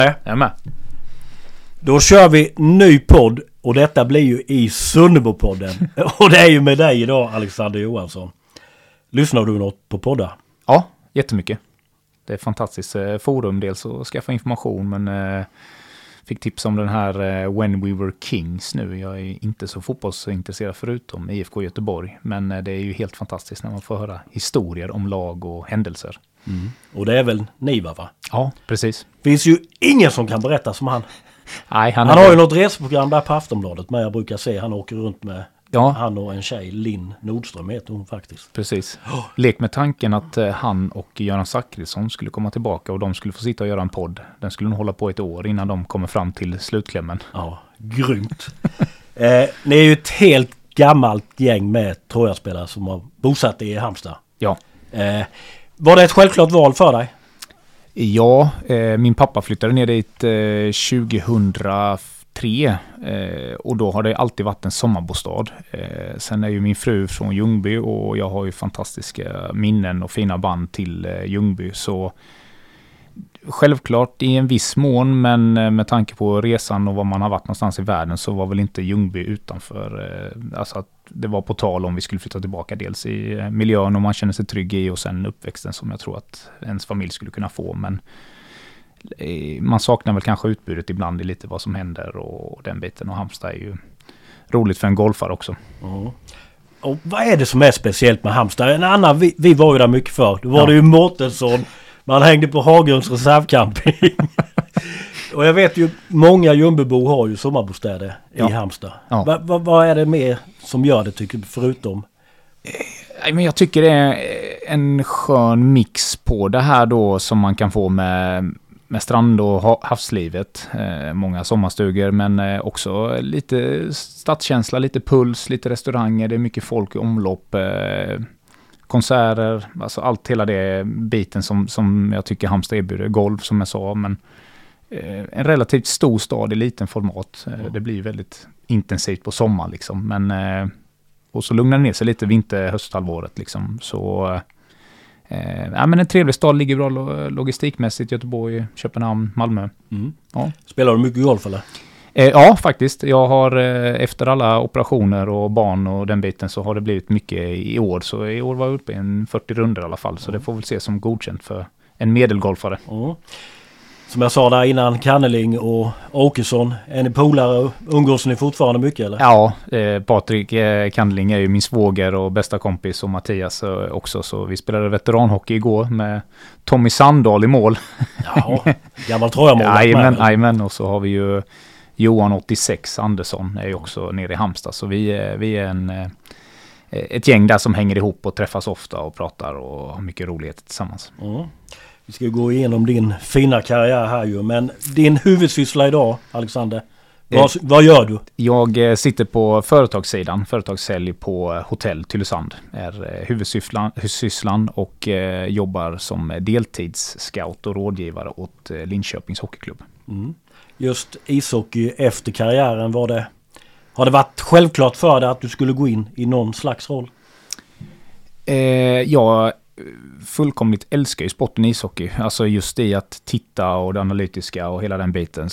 Jag är med. Då kör vi ny podd och detta blir ju i Sunnebo-podden. Och det är ju med dig idag, Alexander Johansson. Lyssnar du något på poddar? Ja, jättemycket. Det är ett fantastiskt forum, dels att skaffa information, men fick tips om den här When We Were Kings nu. Jag är inte så fotbollsintresserad förutom IFK Göteborg, men det är ju helt fantastiskt när man får höra historier om lag och händelser. Mm. Och det är väl Niva, va? Ja, precis. Finns ju ingen som kan berätta som han. Nej, han har ju något resprogram där på Aftonbladet, men jag brukar se han åker runt med han och en tjej, Linn Nordström heter hon faktiskt. Precis. Lek med tanken att han och Göran Zachrisson skulle komma tillbaka och de skulle få sitta och göra en podd. Den skulle nog hålla på ett år innan de kommer fram till slutklämmen. Ja, grymt. Ni är ju ett helt gammalt gäng med Troja-spelare som har bosatt i Halmstad. Ja. Var det ett självklart val för dig? Ja, min pappa flyttade ner dit 2003 och då har det alltid varit en sommarbostad. Sen är ju min fru från Ljungby och jag har ju fantastiska minnen och fina band till Ljungby, så självklart i en viss mån, men med tanke på resan och var man har varit någonstans i världen så var väl inte Ljungby utanför, alltså att det var på tal om vi skulle flytta tillbaka, dels i miljön och man känner sig trygg i och sen uppväxten som jag tror att ens familj skulle kunna få, men man saknar väl kanske utbudet ibland i lite vad som händer och den biten, och Halmstad är ju roligt för en golfare också. Mm. Och vad är det som är speciellt med Halmstad? En annan, vi var ju där mycket för. Då var det ju Mårtensson, man hängde på Haggrunds reservcamping. Och jag vet ju, många Ljungbybo har ju sommarbostäder i Halmstad. Ja. Vad är det mer som gör det, tycker du, förutom? Men jag tycker det är en skön mix på det här då som man kan få med strand- och havslivet. Många sommarstugor, men också lite stadskänsla, lite puls, lite restauranger. Det är mycket folk i omlopp, konserter, alltså allt, hela det biten som jag tycker Halmstad erbjuder. Golf som jag sa, men en relativt stor stad i liten format. Det blir väldigt intensivt på sommaren liksom, men och så lugnar det ner sig lite hösthalvåret liksom, så men en trevlig stad, ligger bra logistikmässigt, Göteborg, Köpenhamn, Malmö. Mm. Ja. Spelar du mycket golf eller? Ja, faktiskt. Jag har efter alla operationer och barn och den biten så har det blivit mycket i år, så i år var jag uppe i en 40 runder i alla fall, så det får väl ses som godkänt för en medelgolfare. Mm. Som jag sa där innan, Kanneling och Åkesson, är ni polare och umgås ni fortfarande mycket eller? Ja, Patrik Kanneling är ju min svåger och bästa kompis, och Mattias också, så vi spelade veteranhockey igår med Tommy Sandahl i mål. Ja, gammal Troja-mål. Jajamän, och så har vi ju Johan 86 Andersson är ju också nere i Halmstad, så vi är ett gäng där som hänger ihop och träffas ofta och pratar och har mycket rolighet tillsammans. Mm. Vi ska gå igenom din fina karriär här ju, men din huvudsyssla idag, Alexander, vad gör du? Jag sitter på företagssidan, företagssälj på Hotell Tylösand är huvudsysslan och jobbar som deltidsscout och rådgivare åt Linköpings hockeyklubb. Mm. Just ishockey efter karriären, har det varit självklart för dig att du skulle gå in i någon slags roll? Jag fullkomligt älskar ju sporten ishockey. Alltså just i att titta och det analytiska och hela den biten.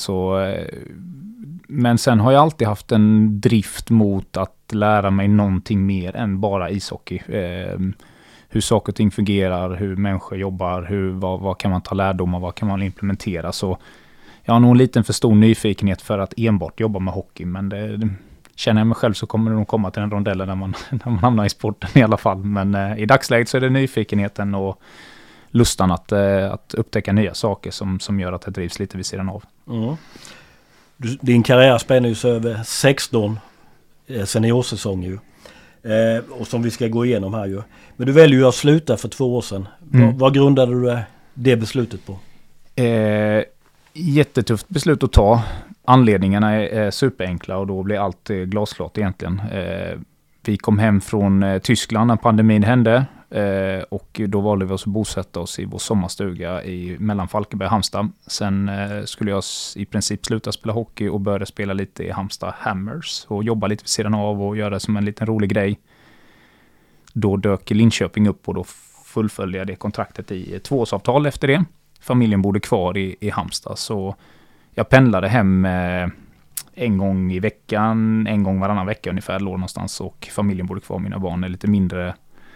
Men sen har jag alltid haft en drift mot att lära mig någonting mer än bara ishockey. Hur saker och ting fungerar, hur människor jobbar, vad kan man ta lärdom av, vad kan man implementera. Så jag har nog en liten för stor nyfikenhet för att enbart jobba med hockey, men känner jag mig själv så kommer det nog komma till en rondell när man hamnar i sporten i alla fall. Men i dagsläget så är det nyfikenheten och lustan att upptäcka nya saker som gör att det drivs lite vid sidan av. Mm. Din karriär spänner ju så över 16 seniorsäsonger ju. Och som vi ska gå igenom här ju. Men du väljer ju att sluta för 2 år sedan. Vad grundade du det beslutet på? Jättetufft beslut att ta. Anledningarna är superenkla och då blir allt glasklart egentligen. Vi kom hem från Tyskland när pandemin hände och då valde vi oss att bosätta oss i vår sommarstuga mellan Falkenberg och Halmstad. Sen skulle jag i princip sluta spela hockey och började spela lite i Halmstad Hammers och jobba lite vid sidan av och göra det som en liten rolig grej. Då dök Linköping upp och då fullföljde jag det kontraktet i 2-årsavtal efter det. Familjen bodde kvar i Halmstad, så jag pendlade hem en gång i veckan, en gång varannan vecka ungefär, låg någonstans, och familjen bodde kvar, mina barn är lite mindre.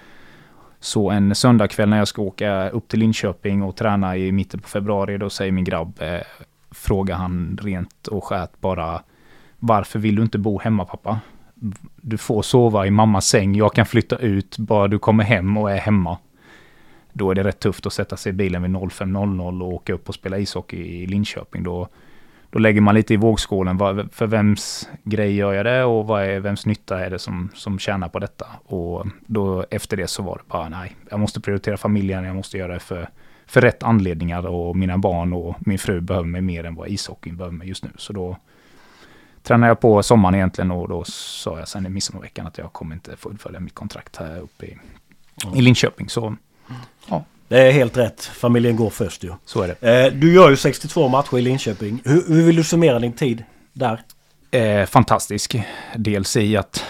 Så en söndagkväll när jag ska åka upp till Linköping och träna i mitten på februari, då säger min grabb, frågar han rent och skärt bara, varför vill du inte bo hemma, pappa? Du får sova i mammas säng, jag kan flytta ut bara du kommer hem och är hemma. Då är det rätt tufft att sätta sig i bilen vid 05.00 och åka upp och spela ishockey i Linköping. Då lägger man lite i vågskålen, för vems grej gör jag det och vems nytta är det som tjänar på detta. Och då efter det så var det bara, nej, jag måste prioritera familjen, jag måste göra det för rätt anledningar, och mina barn och min fru behöver mig mer än vad ishockeyn behöver mig just nu. Så då tränade jag på sommaren egentligen, och då sa jag sen i midsommarveckan att jag kommer inte fullfölja mitt kontrakt här uppe i Linköping. Så ja. Det är helt rätt. Familjen går först ju. Så är det. Du gör ju 62 matcher i Linköping. Hur vill du summera din tid där? Fantastisk. Dels i att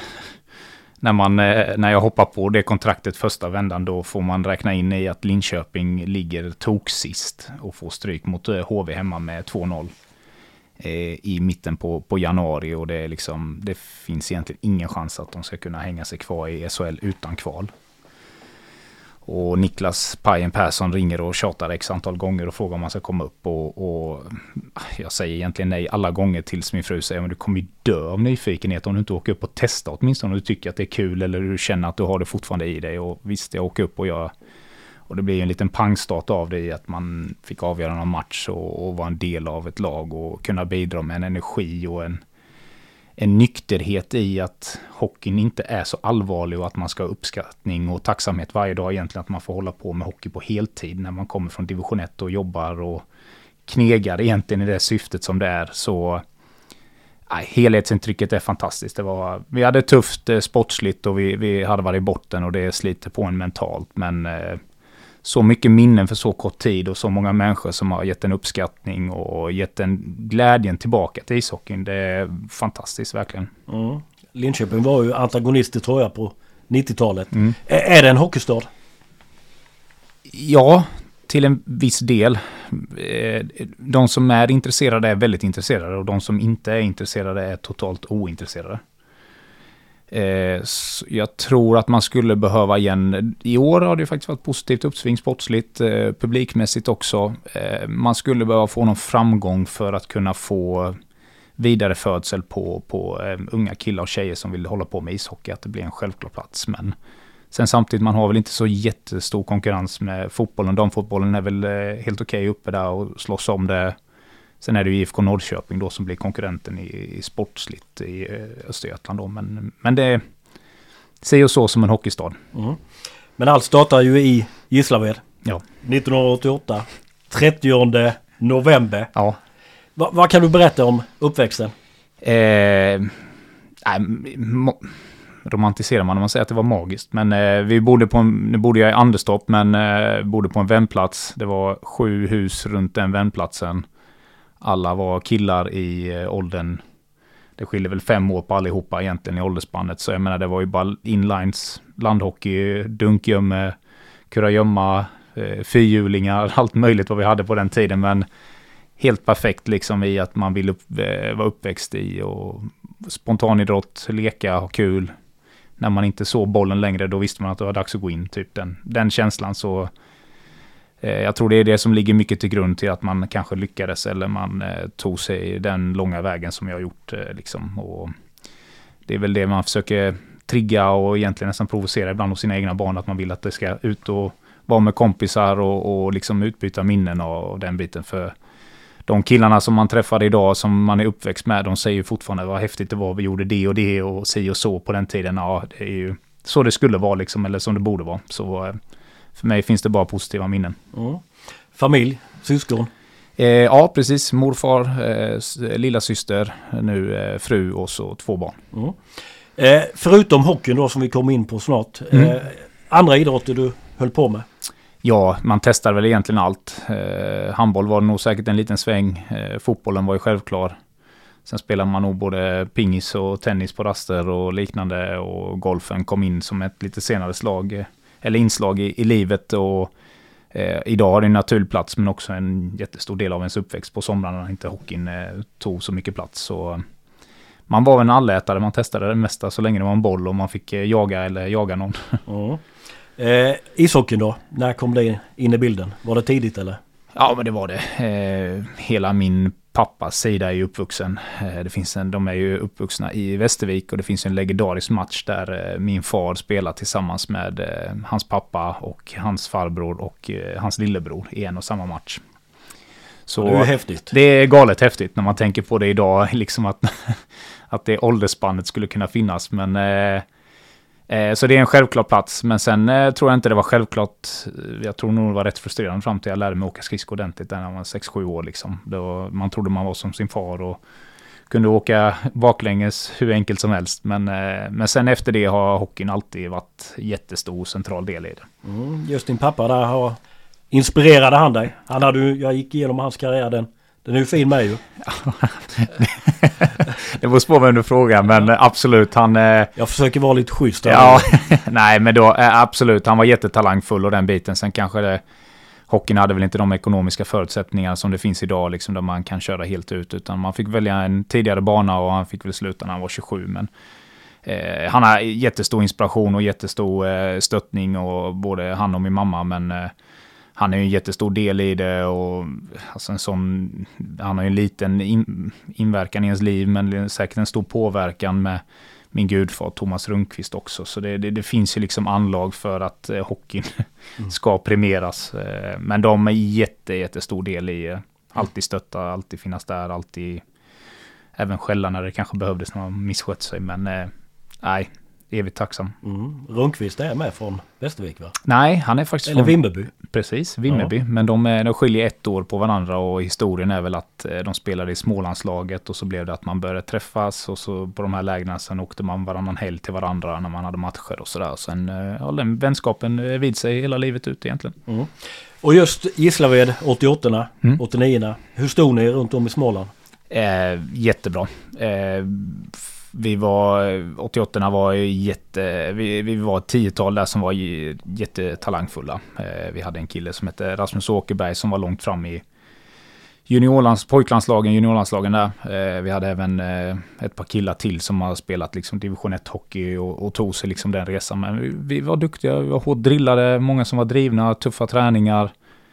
när jag hoppar på det kontraktet första vändan, då får man räkna in i att Linköping ligger toksist och får stryk mot HV hemma med 2-0 i mitten på januari, och det finns egentligen ingen chans att de ska kunna hänga sig kvar i SHL utan kval. Och Niklas Pajen Persson ringer och tjatar x antal gånger och frågar om man ska komma upp, och jag säger egentligen nej alla gånger, tills min fru säger, men du kommer ju dö av nyfikenhet om du inte åker upp och testar åtminstone, om du tycker att det är kul eller du känner att du har det fortfarande i dig. Och visst, jag åker upp och det blir en liten pangstart av det i att man fick avgöra någon match och vara en del av ett lag och kunna bidra med en energi och en nykterhet i att hockeyn inte är så allvarlig, och att man ska ha uppskattning och tacksamhet varje dag egentligen, att man får hålla på med hockey på heltid när man kommer från division 1 och jobbar och knegar egentligen i det syftet som det är. Så helhetsintrycket är fantastiskt. Vi hade tufft sportsligt och vi hade varit i botten, och det sliter på en mentalt, men så mycket minnen för så kort tid och så många människor som har gett en uppskattning och gett en glädjen tillbaka till ishockeyn. Det är fantastiskt verkligen. Linköping var ju antagonister, tror jag, på 90-talet. Är det en hockeystad? Ja, till en viss del. De som är intresserade är väldigt intresserade, och de som inte är intresserade är totalt ointresserade. Jag tror att man skulle behöva igen. I år har det faktiskt varit positivt uppsving sportsligt, publikmässigt också. Man skulle behöva få någon framgång för att kunna få vidarefödsel på unga killar och tjejer som vill hålla på med ishockey, att det blir en självklar plats. Men sen samtidigt, man har väl inte så jättestor konkurrens med fotbollen. Damfotbollen är väl helt okej uppe där och slåss om det. Sen är det ju IFK Norrköping då som blir konkurrenten i sportsligt i Östergötland då. Men det ser ju så som en hockeystad. Men allt startar ju i Gislaved. Ja. 1988. 30 november. Ja. Vad kan du berätta om uppväxten? Romantiserar man om man säger att det var magiskt. Men nu bodde jag i Anderstorp, men bodde på en vändplats. Det var 7 hus runt den vändplatsen. Alla var killar i åldern. Det skiljer väl 5 år på allihopa egentligen i åldersspannet. Så jag menar, det var ju bara inlines, landhockey, dunkgömme, kurragömma, fyrhjulingar, allt möjligt vad vi hade på den tiden. Men helt perfekt liksom i att man vill vara uppväxt i, och spontanidrott, leka, ha kul. När man inte såg bollen längre, då visste man att det var dags att gå in. Typ den känslan. Så jag tror det är det som ligger mycket till grund till att man kanske lyckades, eller man tog sig den långa vägen som jag har gjort. Liksom. Och det är väl det man försöker trigga och egentligen nästan provocera ibland hos sina egna barn, att man vill att det ska ut och vara med kompisar och liksom utbyta minnen och den biten. För de killarna som man träffade idag, som man är uppväxt med, de säger ju fortfarande vad häftigt det var, vi gjorde det och si och så på den tiden. Ja, det är ju så det skulle vara liksom, eller som det borde vara. Så för mig finns det bara positiva minnen. Familj, syskon? Ja, precis. Morfar, lilla syster, nu fru och så 2 barn. Förutom hockeyn då, som vi kommer in på snart. Andra idrotter du höll på med? Ja, man testar väl egentligen allt. Handboll var nog säkert en liten sväng. Fotbollen var ju självklar. Sen spelar man nog både pingis och tennis på raster och liknande. Och golfen kom in som ett lite senare inslag i livet. Och Idag har det en naturlig plats, men också en jättestor del av ens uppväxt på somrarna när inte hockeyn tog så mycket plats. Så man var en allätare, man testade det mesta så länge det var en boll och man fick jaga någon. Ishockeyn då, när kom det in i bilden? Var det tidigt eller? Ja, men det var det. Hela min pappas sida är ju uppvuxen. De är ju uppvuxna i Västervik och det finns en legendarisk match där min far spelar tillsammans med hans pappa och hans farbror och hans lillebror i en och samma match. Så det är häftigt. Det är galet häftigt när man tänker på det idag, liksom att det åldersspannet skulle kunna finnas, men så det är en självklar plats, men sen tror jag inte det var självklart. Jag tror nog det var rätt frustrerande fram till jag lärde mig åka skridskor ordentligt när jag var 6-7 år. Liksom. Man trodde man var som sin far och kunde åka baklänges hur enkelt som helst. Men sen efter det har hockeyn alltid varit jättestor central del i det. Just din pappa där inspirerade han dig? Jag gick igenom hans karriär, den är ju fin med ju. Det var svårt med fråga, men absolut. Jag försöker vara lite schysst. Ja, nej, men då absolut. Han var jättetalangfull och den biten. Sen kanske hockeyn hade väl inte de ekonomiska förutsättningar som det finns idag, liksom, där man kan köra helt ut. Utan man fick välja en tidigare bana och han fick väl sluta när han var 27. Men han har jättestor inspiration och jättestor stöttning, och både han och min mamma, men han är ju en jättestor del i det, och alltså han har ju en liten inverkan i ens liv, men säkert en stor påverkan med min gudfar Thomas Rundqvist också. Så det finns ju liksom anlag för att hockeyn ska premieras. Men de är jättestor del i alltid stötta, alltid finnas där, alltid även skälla när det kanske behövdes när man misskött sig. Men nej, evigt tacksam. Rundqvist är med från Västervik, va? Nej, han är faktiskt från Vimmerby. Precis, Vimmerby. Ja. Men de skiljer 1 år på varandra, och historien är väl att de spelade i Smålandslaget och så blev det att man började träffas, och så på de här lägena sen åkte man varannan helg till varandra när man hade matcher och sådär. Sen den vänskapen vid sig hela livet ut egentligen. Och just Gislaved 88-orna, 89-orna, hur stod ni runt om i Småland? Jättebra. 88-orna var vi var ett 10-tal där som var jättetalangfulla. Vi hade en kille som hette Rasmus Åkerberg som var långt fram i juniorlandslagen där. Vi hade även ett par killar till som har spelat liksom division 1 hockey och tog sig liksom den resan. Men vi var duktiga, vi var hårt drillade, många som var drivna, tuffa träningar.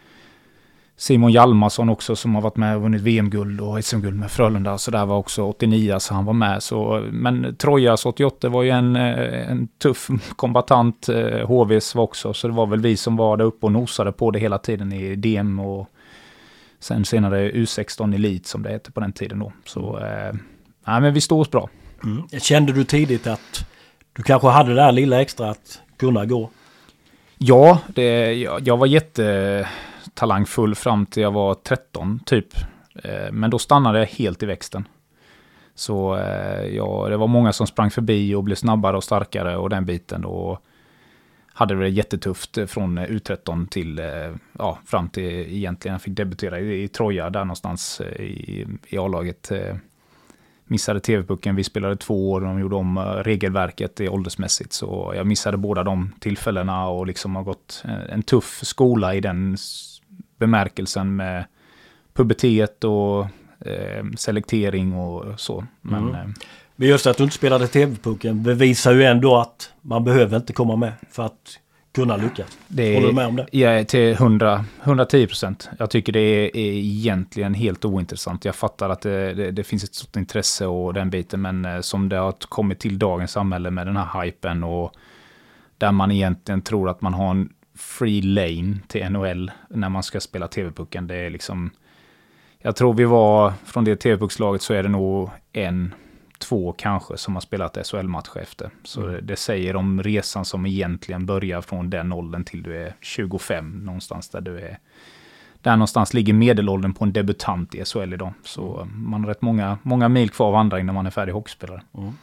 Simon Hjalmarsson också, som har varit med och vunnit VM-guld och SM-guld med Frölunda. Så där var också 89, så han var med. Men Trojas 88 var ju en tuff kombatant. HVs var också. Så det var väl vi som var där uppe och nosade på det hela tiden i DM och sen senare U16 Elit som det hette på den tiden då. Så men vi stod oss bra. Kände du tidigt att du kanske hade det där lilla extra att kunna gå? Ja, jag var talangfull fram till jag var 13 typ. Men då stannade jag helt i växten. Så det var många som sprang förbi och blev snabbare och starkare och den biten. Och hade det jättetufft från U13 till fram till egentligen jag fick debutera i Troja där någonstans i A-laget. Missade TV-pucken, vi spelade 2 år och de gjorde om regelverket i åldersmässigt. Så jag missade båda de tillfällena och liksom har gått en tuff skola i den bemärkelsen med pubertet och selektering och så. Men just att du inte spelade TV-pucken bevisar ju ändå att man behöver inte komma med för att kunna lyckas. Håller du med om det? Ja, till 110%. Jag tycker det är egentligen helt ointressant. Jag fattar att det finns ett stort intresse och den biten, men som det har kommit till dagens samhälle med den här hypen och där man egentligen tror att man har en free lane till NHL när man ska spela TV-pucken. Det är liksom, jag tror vi var från det TV-puckslaget så är det nog 1-2 kanske som har spelat SHL-match efter. Så det säger om resan som egentligen börjar från den åldern till du är 25 någonstans där du är. Där någonstans ligger medelåldern på en debutant i SHL idag. Så man har rätt många mil kvar av andra innan man är färdig hockeyspelare.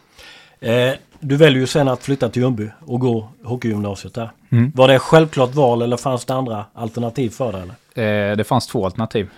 Du väljer ju sen att flytta till Ljungby och gå hockeygymnasiet där. Var det självklart val eller fanns det andra alternativ för det? Eller? Det fanns 2 alternativ.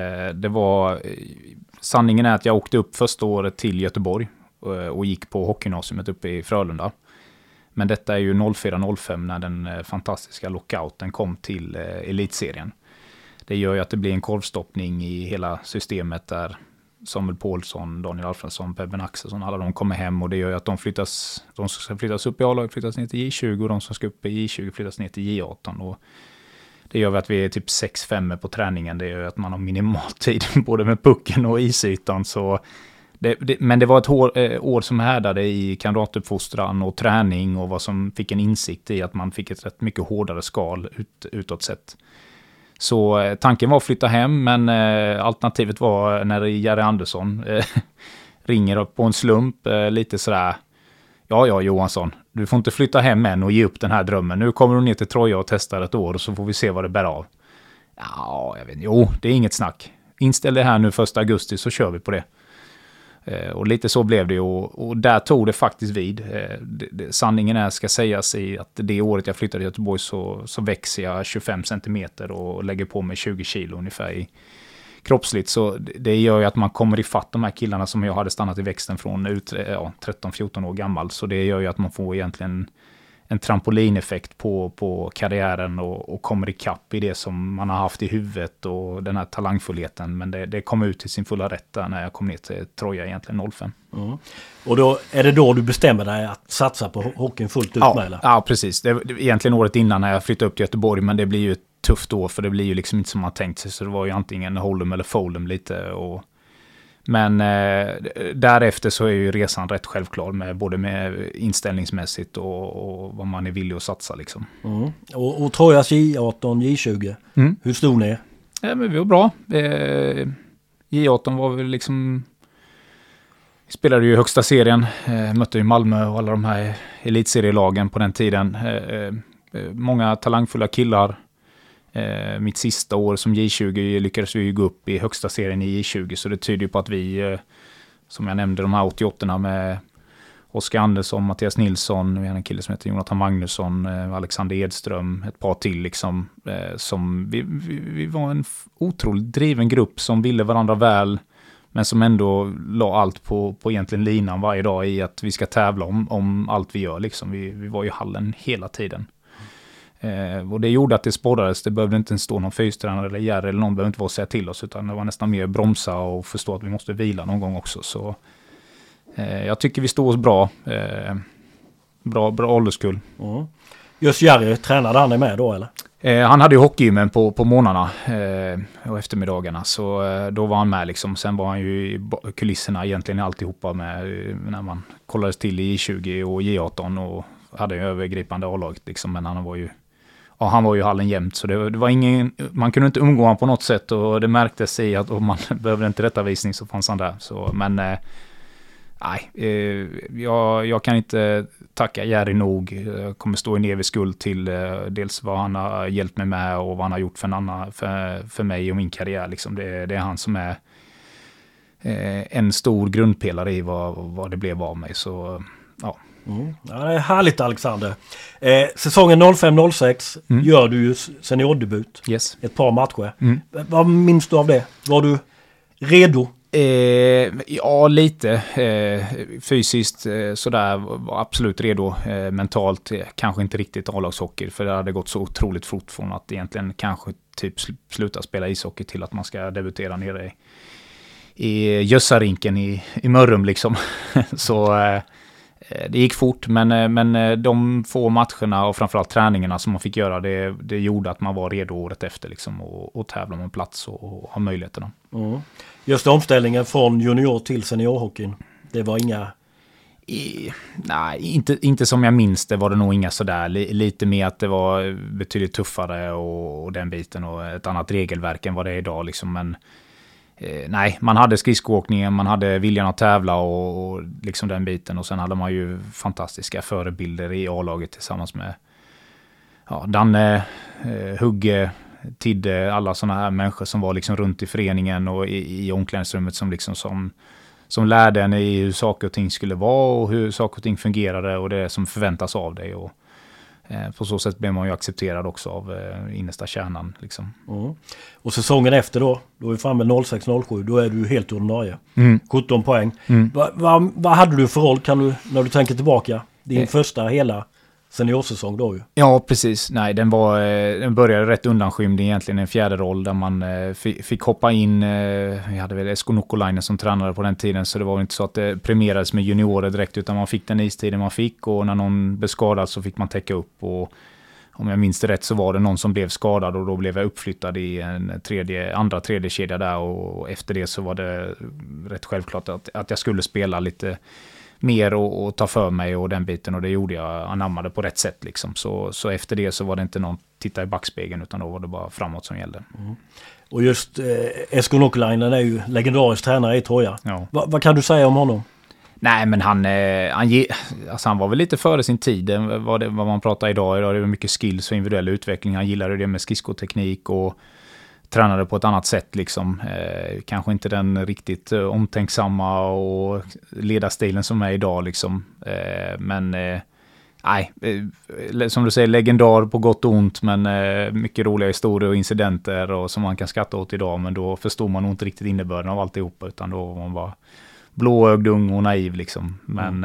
Sanningen är att jag åkte upp första året till Göteborg och gick på hockeygymnasiet uppe i Frölunda. Men detta är ju 04-05 när den fantastiska lockouten kom till elitserien. Det gör ju att det blir en korvstoppning i hela systemet där Samuel Paulsson, Daniel Alfredsson, Pebben Axelsson, alla de kommer hem och det gör ju att de som ska flyttas upp i A-laget flyttas ner till J20 och de som ska upp i J20 flyttas ner till J18 och det gör att vi är typ 6-5 på träningen. Det gör att man har minimal tid både med pucken och isytan. Så men det var ett år som härdade i kamratuppfostran och träning och vad som fick en insikt i att man fick ett rätt mycket hårdare skal utåt sett. Så tanken var att flytta hem, men alternativet var när Jerry Andersson ringer upp på en slump lite sådär. Ja Johansson, du får inte flytta hem än och ge upp den här drömmen. Nu kommer du ner till Troja och testar ett år och så får vi se vad det bär av. Ja, jag vet inte. Jo, det är inget snack. Inställ det här nu 1 augusti så kör vi på det. Och lite så blev det och där tog det faktiskt vid. Sanningen ska sägas i att det året jag flyttade till Göteborg så växer jag 25 centimeter och lägger på mig 20 kilo ungefär i kroppsligt. Så det gör ju att man kommer ifatt de här killarna som jag hade stannat i växten från 13-14 år gammal. Så det gör ju att man får egentligen en trampolineffekt på karriären och kommer ikapp i det som man har haft i huvudet och den här talangfullheten. Men det kom ut till sin fulla rätt där när jag kom ner till Troja egentligen 05. Mm. Och då är det då du bestämmer dig att satsa på hockeyn fullt ut med? Eller? Ja, precis. Det är egentligen året innan när jag flyttade upp till Göteborg, men det blir ju ett tufft år för det blir ju liksom inte som man tänkt sig. Så det var ju antingen Hold'em eller Fold'em lite men därefter så är ju resan rätt självklar med både med inställningsmässigt och vad man är villig att satsa liksom. Mm. Och Trojas J18, J20, hur stod ni? Ja, men vi var bra. J18 var väl liksom, vi spelade ju i högsta serien, mötte ju Malmö och alla de här elitserielagen på den tiden. Många talangfulla killar. Mitt sista år som J20 lyckades vi gå upp i högsta serien i J20, så det tyder ju på att vi, som jag nämnde, de här 88 med Oskar Andersson, Mattias Nilsson, vi har en kille som heter Jonathan Magnusson, Alexander Edström, ett par till liksom, som vi var en otroligt driven grupp som ville varandra väl, men som ändå la allt på egentligen linan varje dag i att vi ska tävla om allt vi gör liksom. Vi var i hallen hela tiden. Och det gjorde att det sporrades. Det behövde inte stå någon fystränare eller Jerry eller någon behövde inte vara säga till oss, utan det var nästan mer bromsa och förstå att vi måste vila någon gång också. Så jag tycker vi stod oss bra. Bra ålderskull. Mm. Just Jerry, tränade han med då eller? Han hade ju hockeygymmen på morgnarna och eftermiddagarna, så då var han med liksom. Sen var han ju i kulisserna egentligen alltihopa med när man kollades till i J20 och J18 och hade ju övergripande A-laget liksom, men han var ju i hallen jämt, så det var ingen, man kunde inte umgå honom på något sätt och det märktes i att om man behövde en tillrättavisning så fanns han där. Så, men jag kan inte tacka Jerry nog. Jag kommer stå i en evig skuld till dels vad han har hjälpt mig med och vad han har gjort för mig och min karriär. Liksom. Det är han som är en stor grundpelare i vad det blev av mig. Så ja. Mm. Ja, det är härligt, Alexander. Säsongen 05-06 gör du ju seniordebut. Yes. Ett par matcher. Vad minns du av det? Var du redo? Ja, lite. Fysiskt sådär, var absolut redo. Mentalt kanske inte riktigt A-lagshockey, för det hade gått så otroligt fort från att egentligen kanske typ sluta spela ishockey till att man ska debutera nere i Gössarinken i Mörrum liksom. Så det gick fort, men de få matcherna och framförallt träningarna som man fick göra, det gjorde att man var redo året efter liksom, och tävla om en plats och ha möjligheterna. Mm. Just omställningen från junior till seniorhockeyn, det var inga... Nej, inte som jag minns det var det nog inga sådär. Lite mer att det var betydligt tuffare och den biten och ett annat regelverk än vad det är idag liksom, men nej, man hade skridskoåkningen, man hade viljan att tävla och liksom den biten. Och sen hade man ju fantastiska förebilder i A-laget tillsammans med Danne, Hugge, Tidde, alla sådana här människor som var liksom runt i föreningen och i omklädningsrummet som liksom som lärde en i hur saker och ting skulle vara och hur saker och ting fungerade och det som förväntas av dig. Och på så sätt blev man ju accepterad också av innersta kärnan. Liksom. Mm. Och säsongen efter då är vi framme 06-07, då är du helt ordinarie. 17 poäng. Vad hade du för roll, när du tänker tillbaka? Din första hela seniorsäsong då ju. Ja, precis. Nej, den började rätt undanskymd egentligen, en fjärde roll där man fick hoppa in. Vi hade väl Esko Nokolainen som tränare på den tiden, så det var inte så att det premierades med juniorer direkt, utan man fick den istiden man fick, och när någon blev skadad så fick man täcka upp, och om jag minns det rätt så var det någon som blev skadad, och då blev jag uppflyttad i en tredje kedja där, och efter det så var det rätt självklart att jag skulle spela lite mer och ta för mig och den biten, och det gjorde jag, anammade på rätt sätt liksom. Så efter det så var det inte någon titta i backspegeln, utan då var det bara framåt som gällde. Mm. Och just Esko Nokelainen är ju legendarisk tränare i Troja. Ja. Vad kan du säga om honom? Nej, men han var väl lite före sin tid, vad man pratar idag. Idag är det mycket skills och individuell utveckling. Han gillade det med skridskoteknik och tränade på ett annat sätt liksom. Kanske inte den riktigt omtänksamma och ledarstilen som är idag liksom. Men som du säger, legendar på gott och ont, men mycket roliga historier och incidenter och som man kan skratta åt idag, men då förstår man nog inte riktigt innebörden av alltihopa, utan då var man bara blåögd, ung och naiv liksom. Men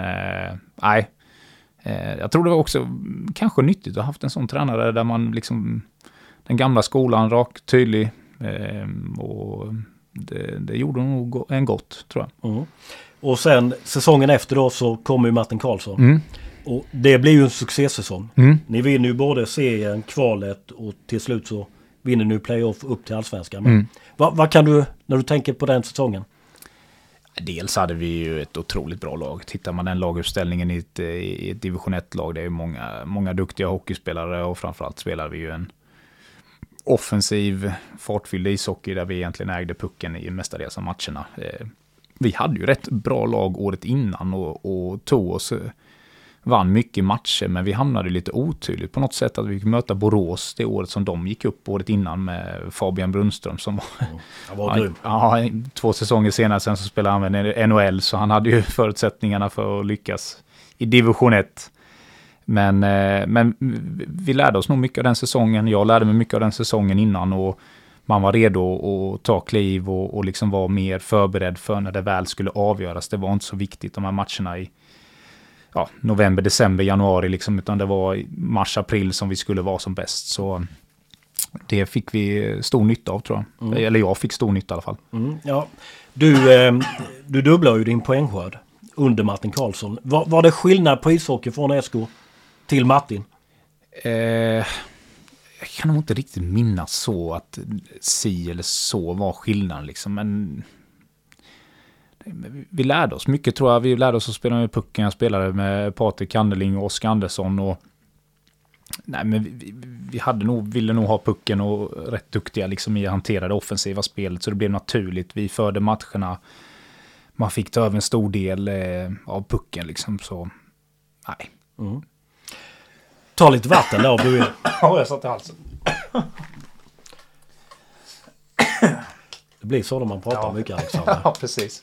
jag tror det var också kanske nyttigt att ha haft en sån tränare där man liksom, den gamla skolan, rak, tydlig, och det gjorde nog en gott, tror jag. Mm. Och sen säsongen efter då så kommer ju Martin Karlsson. Och det blir ju en succésäsong. Ni vinner ju både serien, kvalet, och till slut så vinner ni playoff upp till Allsvenskan. Men vad kan du, när du tänker på den säsongen? Dels hade vi ju ett otroligt bra lag. Tittar man den laguppställningen i ett division 1-lag, det är ju många duktiga hockeyspelare, och framförallt spelar vi ju en offensiv, fartfylld ishockey där vi egentligen ägde pucken i mestadels av matcherna. Vi hade ju rätt bra lag året innan och tog oss, vann mycket matcher, men vi hamnade lite otydligt på något sätt att vi fick möta Borås det året som de gick upp året innan med Fabian Brunström som var grym. Ja, 2 säsonger senare sen så spelade han med NHL, så han hade ju förutsättningarna för att lyckas i division 1. Men vi lärde oss nog mycket av den säsongen. Jag lärde mig mycket av den säsongen innan, och man var redo att ta kliv och liksom vara mer förberedd för när det väl skulle avgöras. Det var inte så viktigt de här matcherna i november, december, januari liksom, utan det var i mars, april som vi skulle vara som bäst. Så det fick vi stor nytta av, tror jag. Eller jag fick stor nytta i alla fall. Ja. Du dubblar ju din poängskörd under Martin Karlsson. Var det skillnad på ishockey från Esko till Martin? Jag kan nog inte riktigt minnas så att si eller så var skillnaden liksom, men vi lärde oss mycket, tror jag. Vi lärde oss att spela med pucken. Jag spelade med Patrik Kandeling och Oskar Andersson, och vi ville nog ha pucken och rätt duktiga liksom i att hantera det offensiva spelet, så det blev naturligt. Vi förde matcherna, man fick ta över en stor del av pucken liksom, så nej. Ta lite vatten där, du. Ja, jag satt i halsen. Det blir så när man pratar mycket, Alexander. Ja, precis.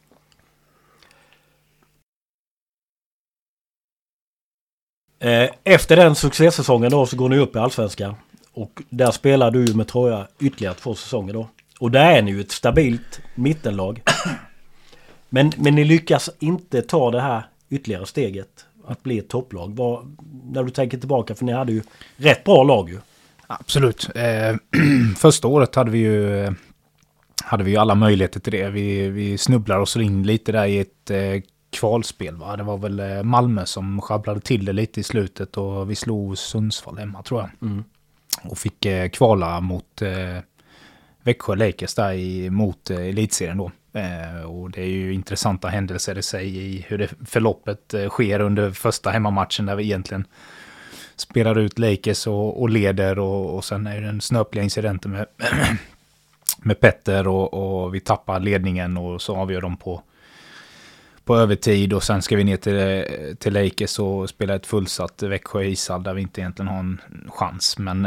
Efter den succésäsongen då så går ni upp i Allsvenskan, och där spelar du med Troja ytterligare 2 säsonger då. Och där är ni ju ett stabilt mittenlag. Men ni lyckas inte ta det här ytterligare steget att bli ett topplag. När du tänker tillbaka, för ni hade ju rätt bra lag ju. Absolut. Första året hade vi ju alla möjligheter till det. Vi snubblar oss in lite där i ett kvalspel. Va? Det var väl Malmö som sjabblade till det lite i slutet, och vi slog Sundsvall hemma, tror jag. Och fick kvala mot Växjö Lakers där mot elitserien då. Och det är ju intressanta händelser i sig i hur det förloppet sker under första hemmamatchen, där vi egentligen spelar ut Lakers och leder, och sen är det den snöpliga incidenten med Petter, och vi tappar ledningen, och så avgör de på övertid, och sen ska vi ner till Lakers och spela ett fullsatt Växjö ishall där vi inte egentligen har en chans. Men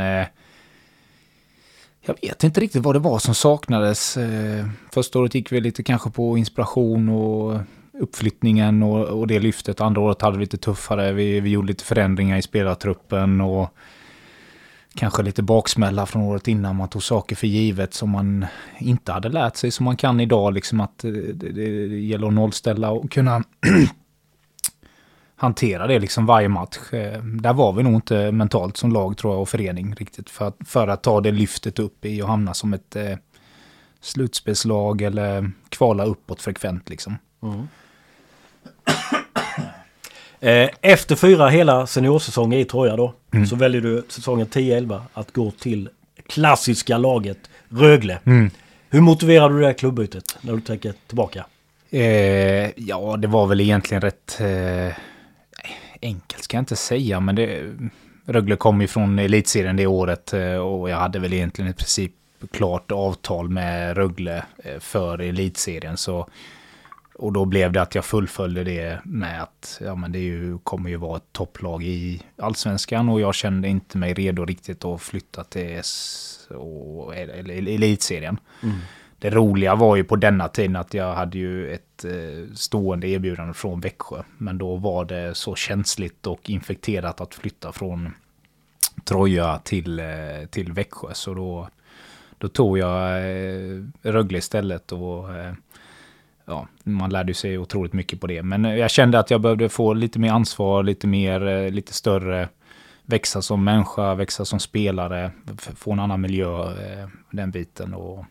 jag vet inte riktigt vad det var som saknades. Första året gick vi lite kanske på inspiration och uppflyttningen och det lyftet. Andra året hade vi lite tuffare. Vi gjorde lite förändringar i spelartruppen och kanske lite baksmälla från året innan. Man tog saker för givet som man inte hade lärt sig, som man kan idag. Liksom att det gäller att nollställa och kunna hantera det liksom varje match. Där var vi nog inte mentalt som lag tror jag och förening riktigt för att ta det lyftet upp i och hamna som ett slutspelslag eller kvala uppåt frekvent liksom. Mm. Efter 4 hela seniorsäsonger i Troja då så väljer du säsongen 10-11 att gå till klassiska laget Rögle. Hur motiverar du det här klubbytet när du tänker tillbaka? Ja, det var väl egentligen rätt enkelt ska jag inte säga, men Rögle kom ju från elitserien det året och jag hade väl egentligen i princip klart avtal med Rögle för elitserien och då blev det att jag fullföljde det med att men det kommer ju vara ett topplag i Allsvenskan och jag kände inte mig redo riktigt att flytta till elitserien. Det roliga var ju på denna tiden att jag hade ju ett stående erbjudande från Växjö. Men då var det så känsligt och infekterat att flytta från Troja till Växjö. Så då tog jag Rögle istället och man lärde sig otroligt mycket på det. Men jag kände att jag behövde få lite mer ansvar, lite större, växa som människa, växa som spelare, få en annan miljö, den biten och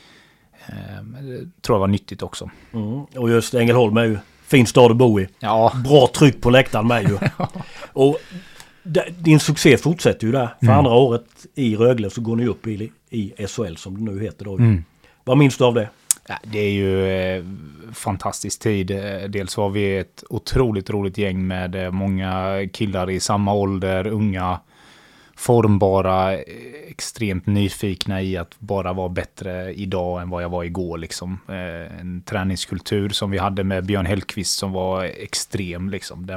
tror jag var nyttigt också. Och just Ängelholm är ju fin stad att bo i. Ja. Bra tryck på läktaren med ju. Och din succé fortsätter ju där. För andra året i Rögle så går ni upp i SHL som det nu heter då. Vad minns du av det? Ja, det är ju fantastisk tid. Dels var vi ett otroligt roligt gäng med många killar i samma ålder, unga, formbara, extremt nyfikna i att bara vara bättre idag än vad jag var igår. Liksom. En träningskultur som vi hade med Björn Hellqvist som var extrem. Liksom.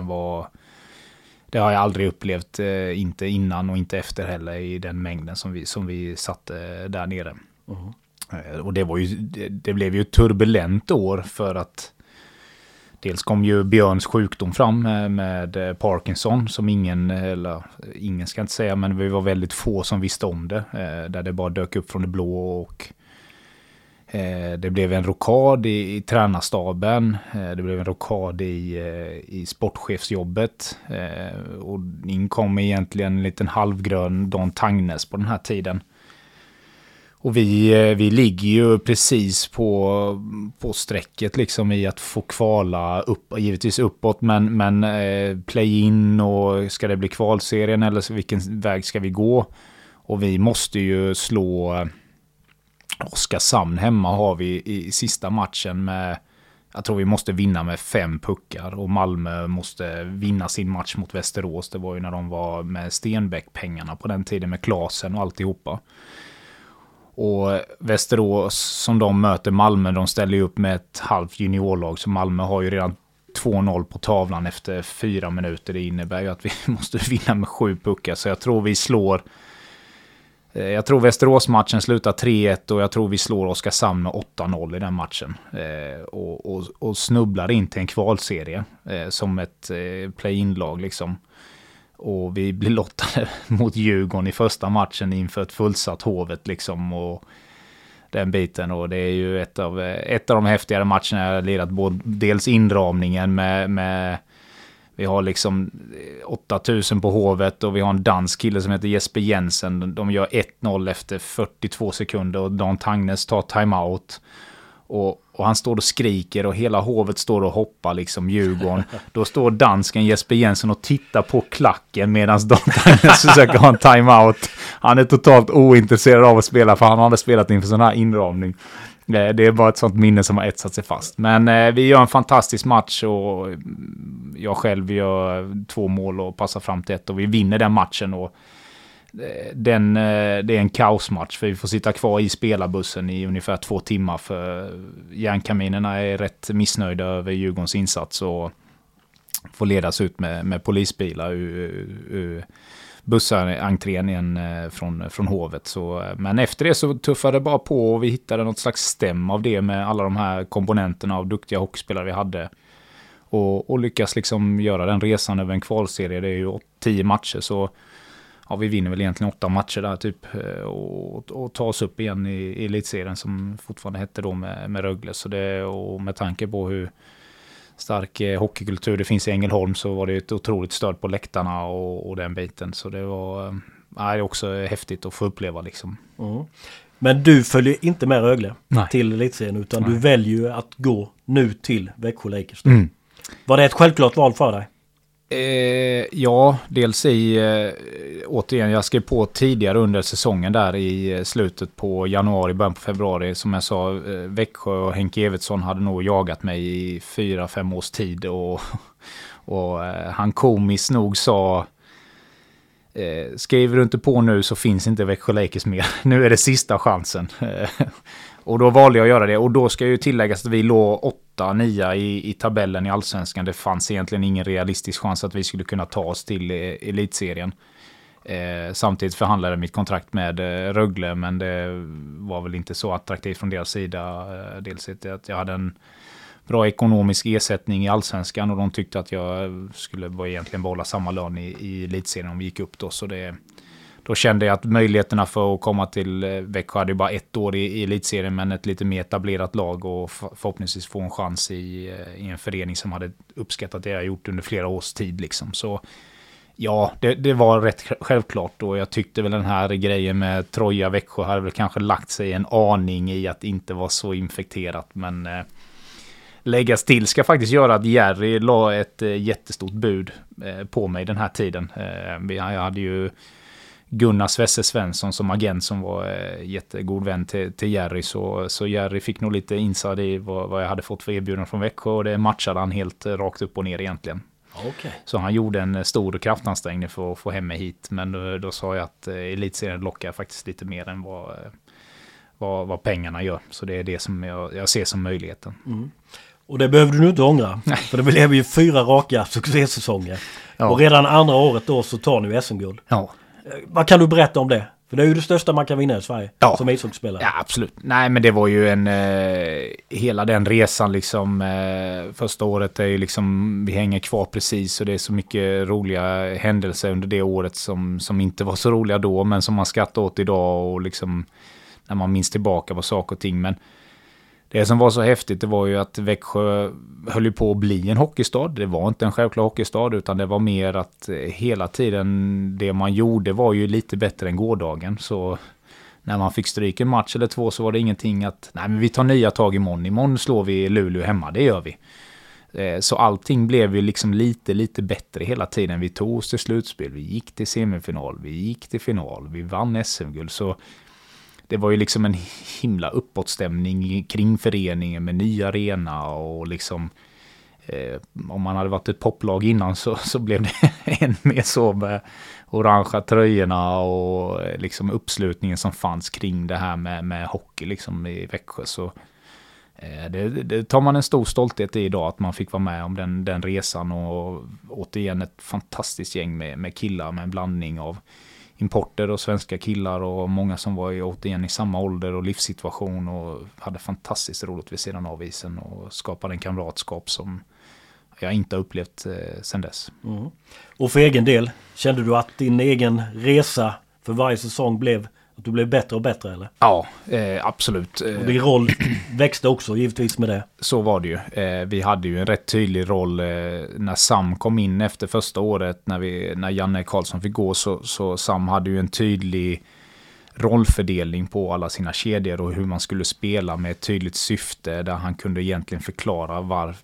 Det har jag aldrig upplevt, inte innan och inte efter heller i den mängden som vi satte där nere. Och det blev ju ett turbulent år för att dels kom ju Björns sjukdom fram med Parkinson som ingen ska inte säga, men vi var väldigt få som visste om det. Där det bara dök upp från det blå och det blev en rokad i tränarstaben. Det blev en rokad i sportchefsjobbet. Och in kom egentligen en liten halvgrön Don Tangnes på den här tiden. Och vi ligger ju precis på strecket liksom i att få kvala upp, givetvis uppåt, men play-in och ska det bli kvalserien eller vilken väg ska vi gå? Och vi måste ju slå Oskarshamn hemma har vi i sista matchen med, jag tror vi måste vinna med 5 puckar och Malmö måste vinna sin match mot Västerås. Det var ju när de var med Stenbeck-pengarna på den tiden med Klasen och alltihopa. Och Västerås som de möter Malmö, de ställer ju upp med ett halvt juniorlag. Så Malmö har ju redan 2-0 på tavlan efter 4 minuter. Det innebär ju att vi måste vinna med 7 puckar. Så jag tror vi slår... Jag tror Västerås-matchen slutar 3-1 och jag tror vi slår Oskarshamn med 8-0 i den matchen. Och snubblar in till en kvalserie som ett play-in-lag liksom. Och vi blir lottade mot Djurgården i första matchen inför ett fullsatt Hovet liksom och den biten. Och det är ju ett av de häftigare matcherna jag har lirat. Dels inramningen med vi har liksom 8000 på Hovet och vi har en dansk kille som heter Jesper Jensen. De gör 1-0 efter 42 sekunder och Don Tangnes tar timeout. Och han står och skriker och hela Hovet står och hoppar liksom Djurgården. Då står dansken Jesper Jensen och tittar på klacken medan Don Tangnes försöker ha en timeout. Han är totalt ointresserad av att spela för han hade spelat inför sån här inramning. Det är bara ett sånt minne som har etsat sig fast. Men vi gör en fantastisk match och jag själv gör 2 mål och passar fram till 1 och vi vinner den matchen och det är en kaosmatch för vi får sitta kvar i spelarbussen i ungefär 2 timmar för järnkaminerna är rätt missnöjda över Djurgårdens insats och får ledas ut med polisbilar ur bussentrén från Hovet. Så, men efter det så tuffade det bara på och vi hittade något slags stäm av det med alla de här komponenterna av duktiga hockeyspelare vi hade. Och lyckas liksom göra den resan över en kvalserie. Det är ju 10 matcher så ja, vi vinner väl egentligen 8 matcher där typ och tar oss upp igen i elitserien som fortfarande hette då med Rögle. Så det, och med tanke på hur stark hockeykultur. Det finns i Ängelholm, så var det ett otroligt stöd på läktarna och den biten. Så det var också häftigt att få uppleva liksom. Mm. Men du följer inte med Rögle till elitserien, utan du väljer ju att gå nu till Växjö Lakers. Var det ett självklart val för dig? Ja, dels återigen, jag skrev på tidigare under säsongen där i slutet på januari, början på februari. Som jag sa, Växjö och Henke Evertsson hade nog jagat mig i 4-5 års tid. Och han komiskt nog sa, skriver du inte på nu så finns inte Växjö Lakers mer. Nu är det sista chansen. Och då valde jag att göra det. Och då ska ju tilläggas att vi låg 8-9 i tabellen i Allsvenskan. Det fanns egentligen ingen realistisk chans att vi skulle kunna ta oss till elitserien. Samtidigt förhandlade mitt kontrakt med Rögle, men det var väl inte så attraktivt från deras sida. Dels att jag hade en bra ekonomisk ersättning i Allsvenskan och de tyckte att jag skulle egentligen behålla samma lön i elitserien om vi gick upp då. Så då kände jag att möjligheterna för att komma till Växjö hade bara 1 år i elitserien, men ett lite mer etablerat lag och förhoppningsvis få en chans i en förening som hade uppskattat det jag gjort under flera års tid liksom. Så ja, det var rätt självklart, och jag tyckte väl den här grejen med Troja Växjö hade väl kanske lagt sig en aning i att inte vara så infekterat, men läggas till ska faktiskt göra att Jerry la ett jättestort bud på mig den här tiden. Jag hade ju Gunnar Svesse Svensson som agent som var jättegod vän till Jerry, så Jerry fick nog lite inside i vad jag hade fått för erbjudanden från Växjö, och det matchade han helt rakt upp och ner egentligen. Okay. Så han gjorde en stor kraftansträngning för att få hem mig hit, men då sa jag att elitserien lockar faktiskt lite mer än vad pengarna gör, så det är det som jag ser som möjligheten. Och det behöver du nu inte ångra. Nej. För det blev ju 4 raka succésäsonger. Ja. Och redan andra året då så tar ni SM-guld. Ja. Vad kan du berätta om det? För det är ju det största man kan vinna i Sverige som ishockeyspelare. Ja, absolut. Nej, men det var ju hela den resan liksom. Första året är ju liksom, vi hänger kvar precis, och det är så mycket roliga händelser under det året som inte var så roliga då, men som man skrattar åt idag och liksom när man minns tillbaka på saker och ting. Men det som var så häftigt, det var ju att Växjö höll ju på att bli en hockeystad. Det var inte en självklar hockeystad, utan det var mer att hela tiden det man gjorde var ju lite bättre än gårdagen. Så när man fick stryka en match eller 2 så var det ingenting att nej, men vi tar nya tag imorgon. Imorgon slår vi Luleå hemma, det gör vi. Så allting blev ju liksom lite bättre hela tiden. Vi tog oss till slutspel, vi gick till semifinal, vi gick till final, vi vann SM-guld. Så det var ju liksom en himla uppåtstämning kring föreningen med ny arena, och liksom om man hade varit ett poplag innan så blev det än mer så med orangea tröjorna och liksom uppslutningen som fanns kring det här med hockey liksom i Växjö. Så det tar man en stor stolthet i idag, att man fick vara med om den resan, och återigen ett fantastiskt gäng med killar med en blandning av importer och svenska killar, och många som var återigen i samma ålder och livssituation och hade fantastiskt roligt vid sidan av isen och skapade en kamratskap som jag inte har upplevt sedan dess. Och för egen del, kände du att din egen resa för varje säsong blev att du blev bättre och bättre, eller? Ja, absolut. Och din roll växte också givetvis med det. Så var det ju. Vi hade ju en rätt tydlig roll när Sam kom in efter första året, när Janne Karlsson fick gå, så Sam hade ju en tydlig rollfördelning på alla sina kedjor och hur man skulle spela med ett tydligt syfte, där han kunde egentligen förklara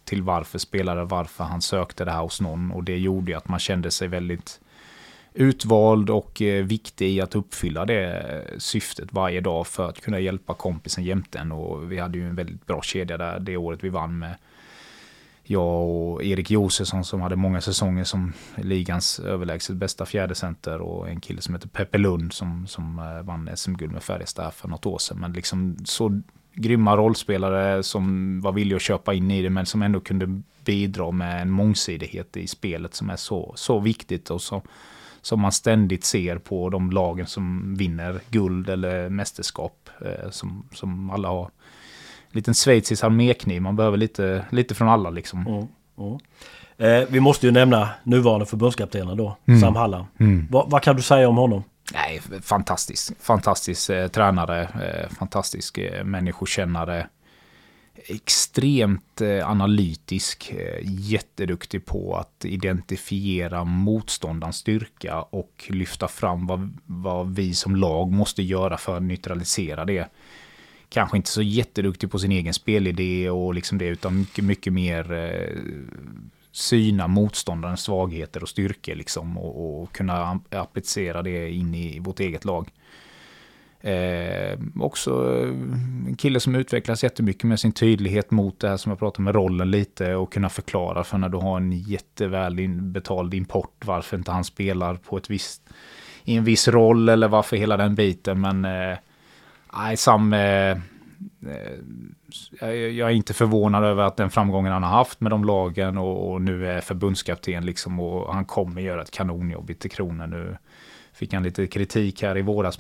varför han sökte det här hos någon, och det gjorde ju att man kände sig väldigt utvald och viktig i att uppfylla det syftet varje dag för att kunna hjälpa kompisen jämten. Och vi hade ju en väldigt bra kedja där det året vi vann med jag och Erik Josefsson som hade många säsonger som ligans överlägset bästa fjärdecenter, och en kille som heter Peppe Lund som vann SM-guld med Färjestad för något år sedan. Men liksom så grymma rollspelare som var villiga att köpa in i det, men som ändå kunde bidra med en mångsidighet i spelet som är så viktigt, och som man ständigt ser på de lagen som vinner guld eller mästerskap, som alla har. En liten schweizisk armékniv, man behöver lite från alla liksom. Vi måste ju nämna nuvarande förbundskaptenen då, Sam Hallam. Vad kan du säga om honom? Nej, fantastisk tränare, fantastisk människokännare. extremt analytisk, jätteduktig på att identifiera motståndarens styrka och lyfta fram vad vi som lag måste göra för att neutralisera det. Kanske inte så jätteduktig på sin egen spelidé och liksom det, utan mycket, mycket mer syna motståndarens svagheter och styrkor liksom, och kunna applicera det in i vårt eget lag. Också en kille som utvecklas jättemycket med sin tydlighet mot det här som jag pratade med rollen lite, och kunna förklara för när du har en jätteväl betald import varför inte han spelar på i en viss roll eller varför hela den biten. Men jag är inte förvånad över att den framgången han har haft med de lagen och nu är förbundskapten liksom, och han kommer göra ett kanonjobb i Kronen. Nu fick han lite kritik här i våras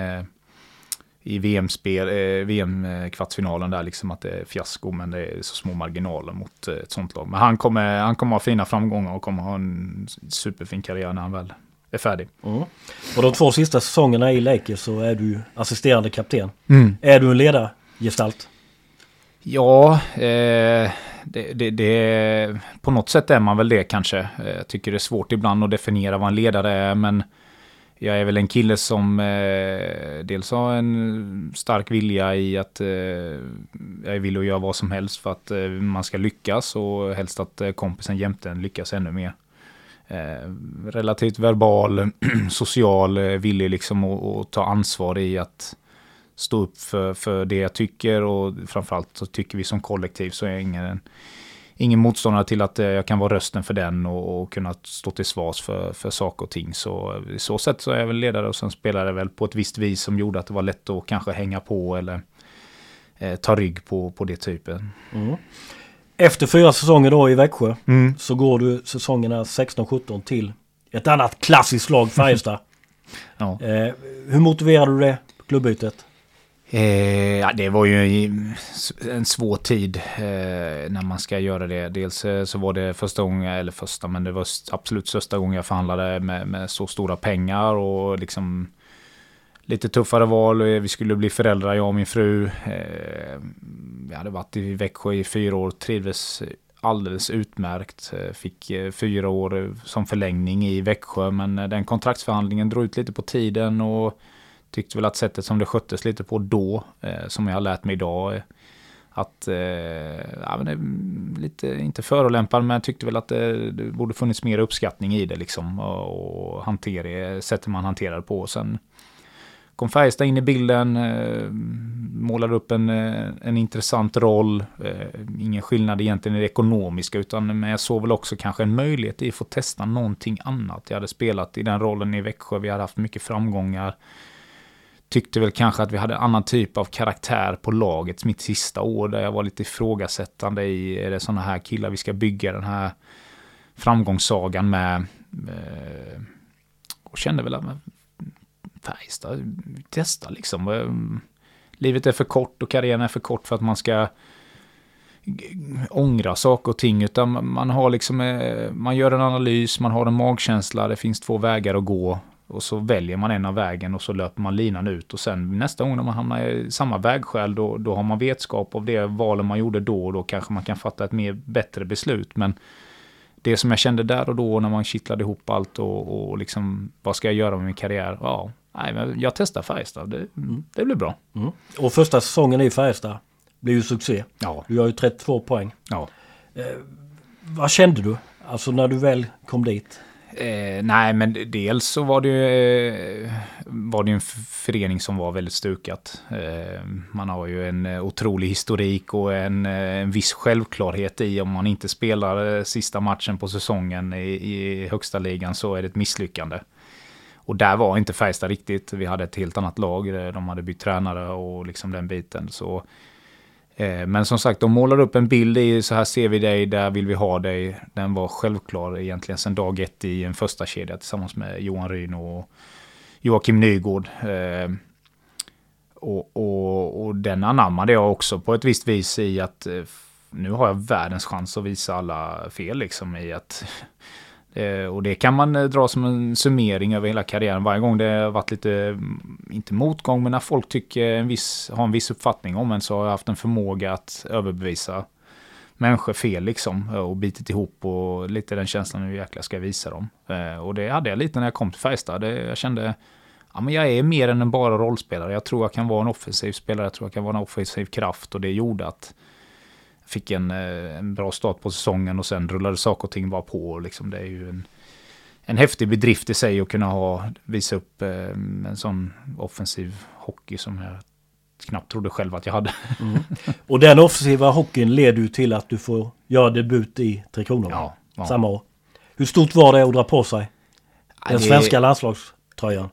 i VM-kvartsfinalen där liksom, att det är fiasko, men det är så små marginaler mot ett sånt lag. Men han kommer ha fina framgångar och kommer ha en superfin karriär när han väl är färdig. Mm. Och de 2 sista säsongerna i Lakers så är du assisterande kapten. Är du en ledargestalt? Ja, det på något sätt är man väl det kanske. Jag tycker det är svårt ibland att definiera vad en ledare är, men jag är väl en kille som dels har en stark vilja i att jag vill göra vad som helst för att man ska lyckas, och helst att kompisen jämte lyckas ännu mer. Relativt verbal, social, villig liksom att ta ansvar i att stå upp för det jag tycker, och framförallt så tycker vi som kollektiv så är jag ingen motståndare till att jag kan vara rösten för den och kunna stå till svars för saker och ting. Så i så sätt så är jag väl ledare, och sen spelar det väl på ett visst vis som gjorde att det var lätt att kanske hänga på eller ta rygg på det typen. Mm. Efter 4 säsonger då i Växjö så går du säsongerna 16-17 till ett annat klassiskt lag, Färjestad. Ja. Hur motiverade du det klubbytet? Det var ju en svår tid när man ska göra det. Dels så var det men det var absolut största gången jag förhandlade med så stora pengar, och liksom lite tuffare val. Vi skulle bli föräldrar, jag och min fru. Jag hade varit i Växjö i 4 år, trivdes alldeles utmärkt. Fick 4 år som förlängning i Växjö, men den kontraktsförhandlingen drog ut lite på tiden, och tyckte väl att sättet som det sköttes lite på då, som jag har lärt mig idag, att men det är lite, inte förolämpad, men jag tyckte väl att det borde funnits mer uppskattning i det liksom, och sättet man hanterar på. Sen kom Färjestad in i bilden, målade upp en intressant roll, ingen skillnad egentligen i det ekonomiska, men jag såg väl också kanske en möjlighet i att få testa någonting annat. Jag hade spelat i den rollen i Växjö, vi hade haft mycket framgångar. Tyckte väl kanske att vi hade en annan typ av karaktär på laget mitt sista år, där jag var lite ifrågasättande i, är det sådana här killar vi ska bygga den här framgångssagan med, och kände väl att Färjestad, testa liksom. Livet är för kort och karriären är för kort för att man ska ångra saker och ting, utan man har liksom, man gör en analys, man har en magkänsla, det finns 2 vägar att gå. Och så väljer man en av vägen och så löper man linan ut. Och sen nästa gång när man hamnar i samma vägskäl, då har man vetskap av det valen man gjorde då. Och då kanske man kan fatta ett bättre beslut. Men det som jag kände där och då när man kittlade ihop allt och liksom, vad ska jag göra med min karriär? Ja, jag testar Färjestad. Det blir bra. Mm. Och första säsongen i Färjestad blev ju succé. Ja. Du har ju 32 poäng. Ja. Vad kände du? Alltså när du väl kom dit? Nej, men dels så var det ju en förening som var väldigt stukat. Man har ju en otrolig historik och en viss självklarhet i, om man inte spelar sista matchen på säsongen i högsta ligan så är det ett misslyckande. Och där var inte Färjestad riktigt. Vi hade ett helt annat lag. De hade bytt tränare och liksom den biten. Så men som sagt, de målar upp en bild i så här ser vi dig, där vill vi ha dig. Den var självklar egentligen sedan dag 1 i en första kedja tillsammans med Johan Ryn och Joakim Nygård. Och den anammade jag också på ett visst vis i att nu har jag världens chans att visa alla fel liksom, i att Och det kan man dra som en summering över hela karriären. Varje gång det har varit lite, inte motgång, men när folk tycker har en viss uppfattning om en, så har jag haft en förmåga att överbevisa människor fel liksom. Och bitit ihop och lite den känslan hur jäkla ska jag visa dem. Och det hade jag lite när jag kom till Färjestad. Jag kände, ja men jag är mer än en bara rollspelare. Jag tror jag kan vara en offensiv spelare. Jag tror jag kan vara en offensiv kraft. Och det gjorde att jag fick en bra start på säsongen och sen rullade saker och ting bara på. Liksom. Det är ju en häftig bedrift i sig att kunna visa upp en sån offensiv hockey som jag knappt trodde själv att jag hade. Mm. Och den offensiva hockeyn leder ju till att du får göra debut i Tre Kronor samma år. Hur stort var det att dra på sig den svenska landslagströjan?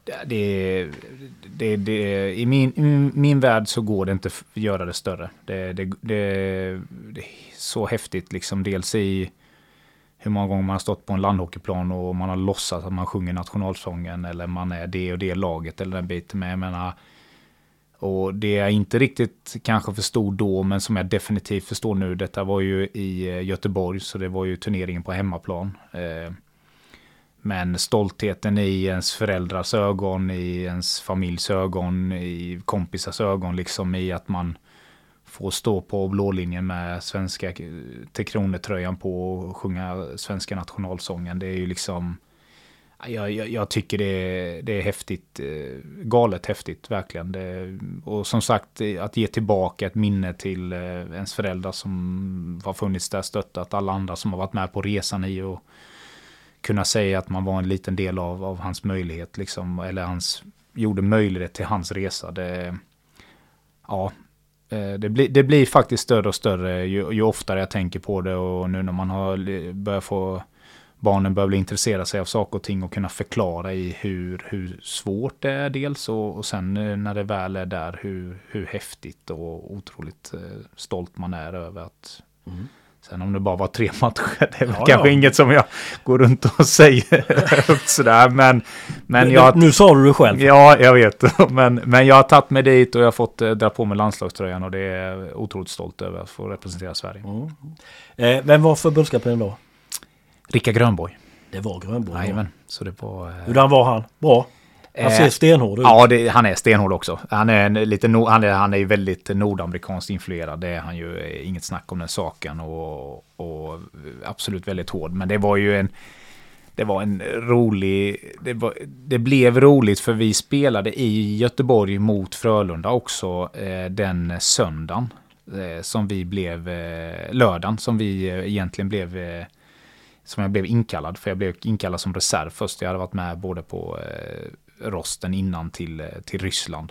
I min värld så går det inte att göra det större. Det är så häftigt liksom, dels i hur många gånger man har stått på en landhockeyplan och man har låtsats att man sjunger nationalsången eller man är det och det laget eller den biten med. Jag menar, och det är inte riktigt kanske förstod då, men som jag definitivt förstår nu. Detta var ju i Göteborg, så det var ju turneringen på hemmaplan. Men stoltheten i ens föräldrars ögon, i ens familjs ögon, i kompisars ögon, liksom i att man får stå på blålinjen med svenska Tre Kronor-tröjan på och sjunga svenska nationalsången. Det är ju liksom, jag tycker det är häftigt, galet häftigt verkligen. Och som sagt, att ge tillbaka ett minne till ens föräldrar som har funnits där, stöttat alla andra som har varit med på resan i och kunna säga att man var en liten del av hans möjlighet liksom, eller gjorde möjlighet till hans resa. Det blir faktiskt större och större ju oftare jag tänker på det, och nu när man har börjat få barnen börjar bli intresserade sig av saker och ting och kunna förklara i hur svårt det är dels, och sen när det väl är där hur häftigt och otroligt stolt man är över att sen om det bara var 3 matcher, det är kanske inget som jag går runt och säger högt sådär, men nu sa du det själv. Ja, jag vet, men jag har tagit mig dit och jag har fått dra på mig landslagströjan, och det är otroligt stolt över att få representera Sverige. Vem var förbundskapten då? Rickard Grönborg. Det var Grönborg. Jajamän, så det var... Hurdan var han? Bra? Han ser stenhård ut. Ja, han är stenhård också. Han är ju väldigt nordamerikanskt influerad. Det är han ju, inget snack om den saken. Och absolut väldigt hård. Men det blev roligt för vi spelade i Göteborg mot Frölunda också den söndagen. Lördagen som vi egentligen blev... som jag blev inkallad. För jag blev inkallad som reserv först. Jag hade varit med både på rosten innan till Ryssland.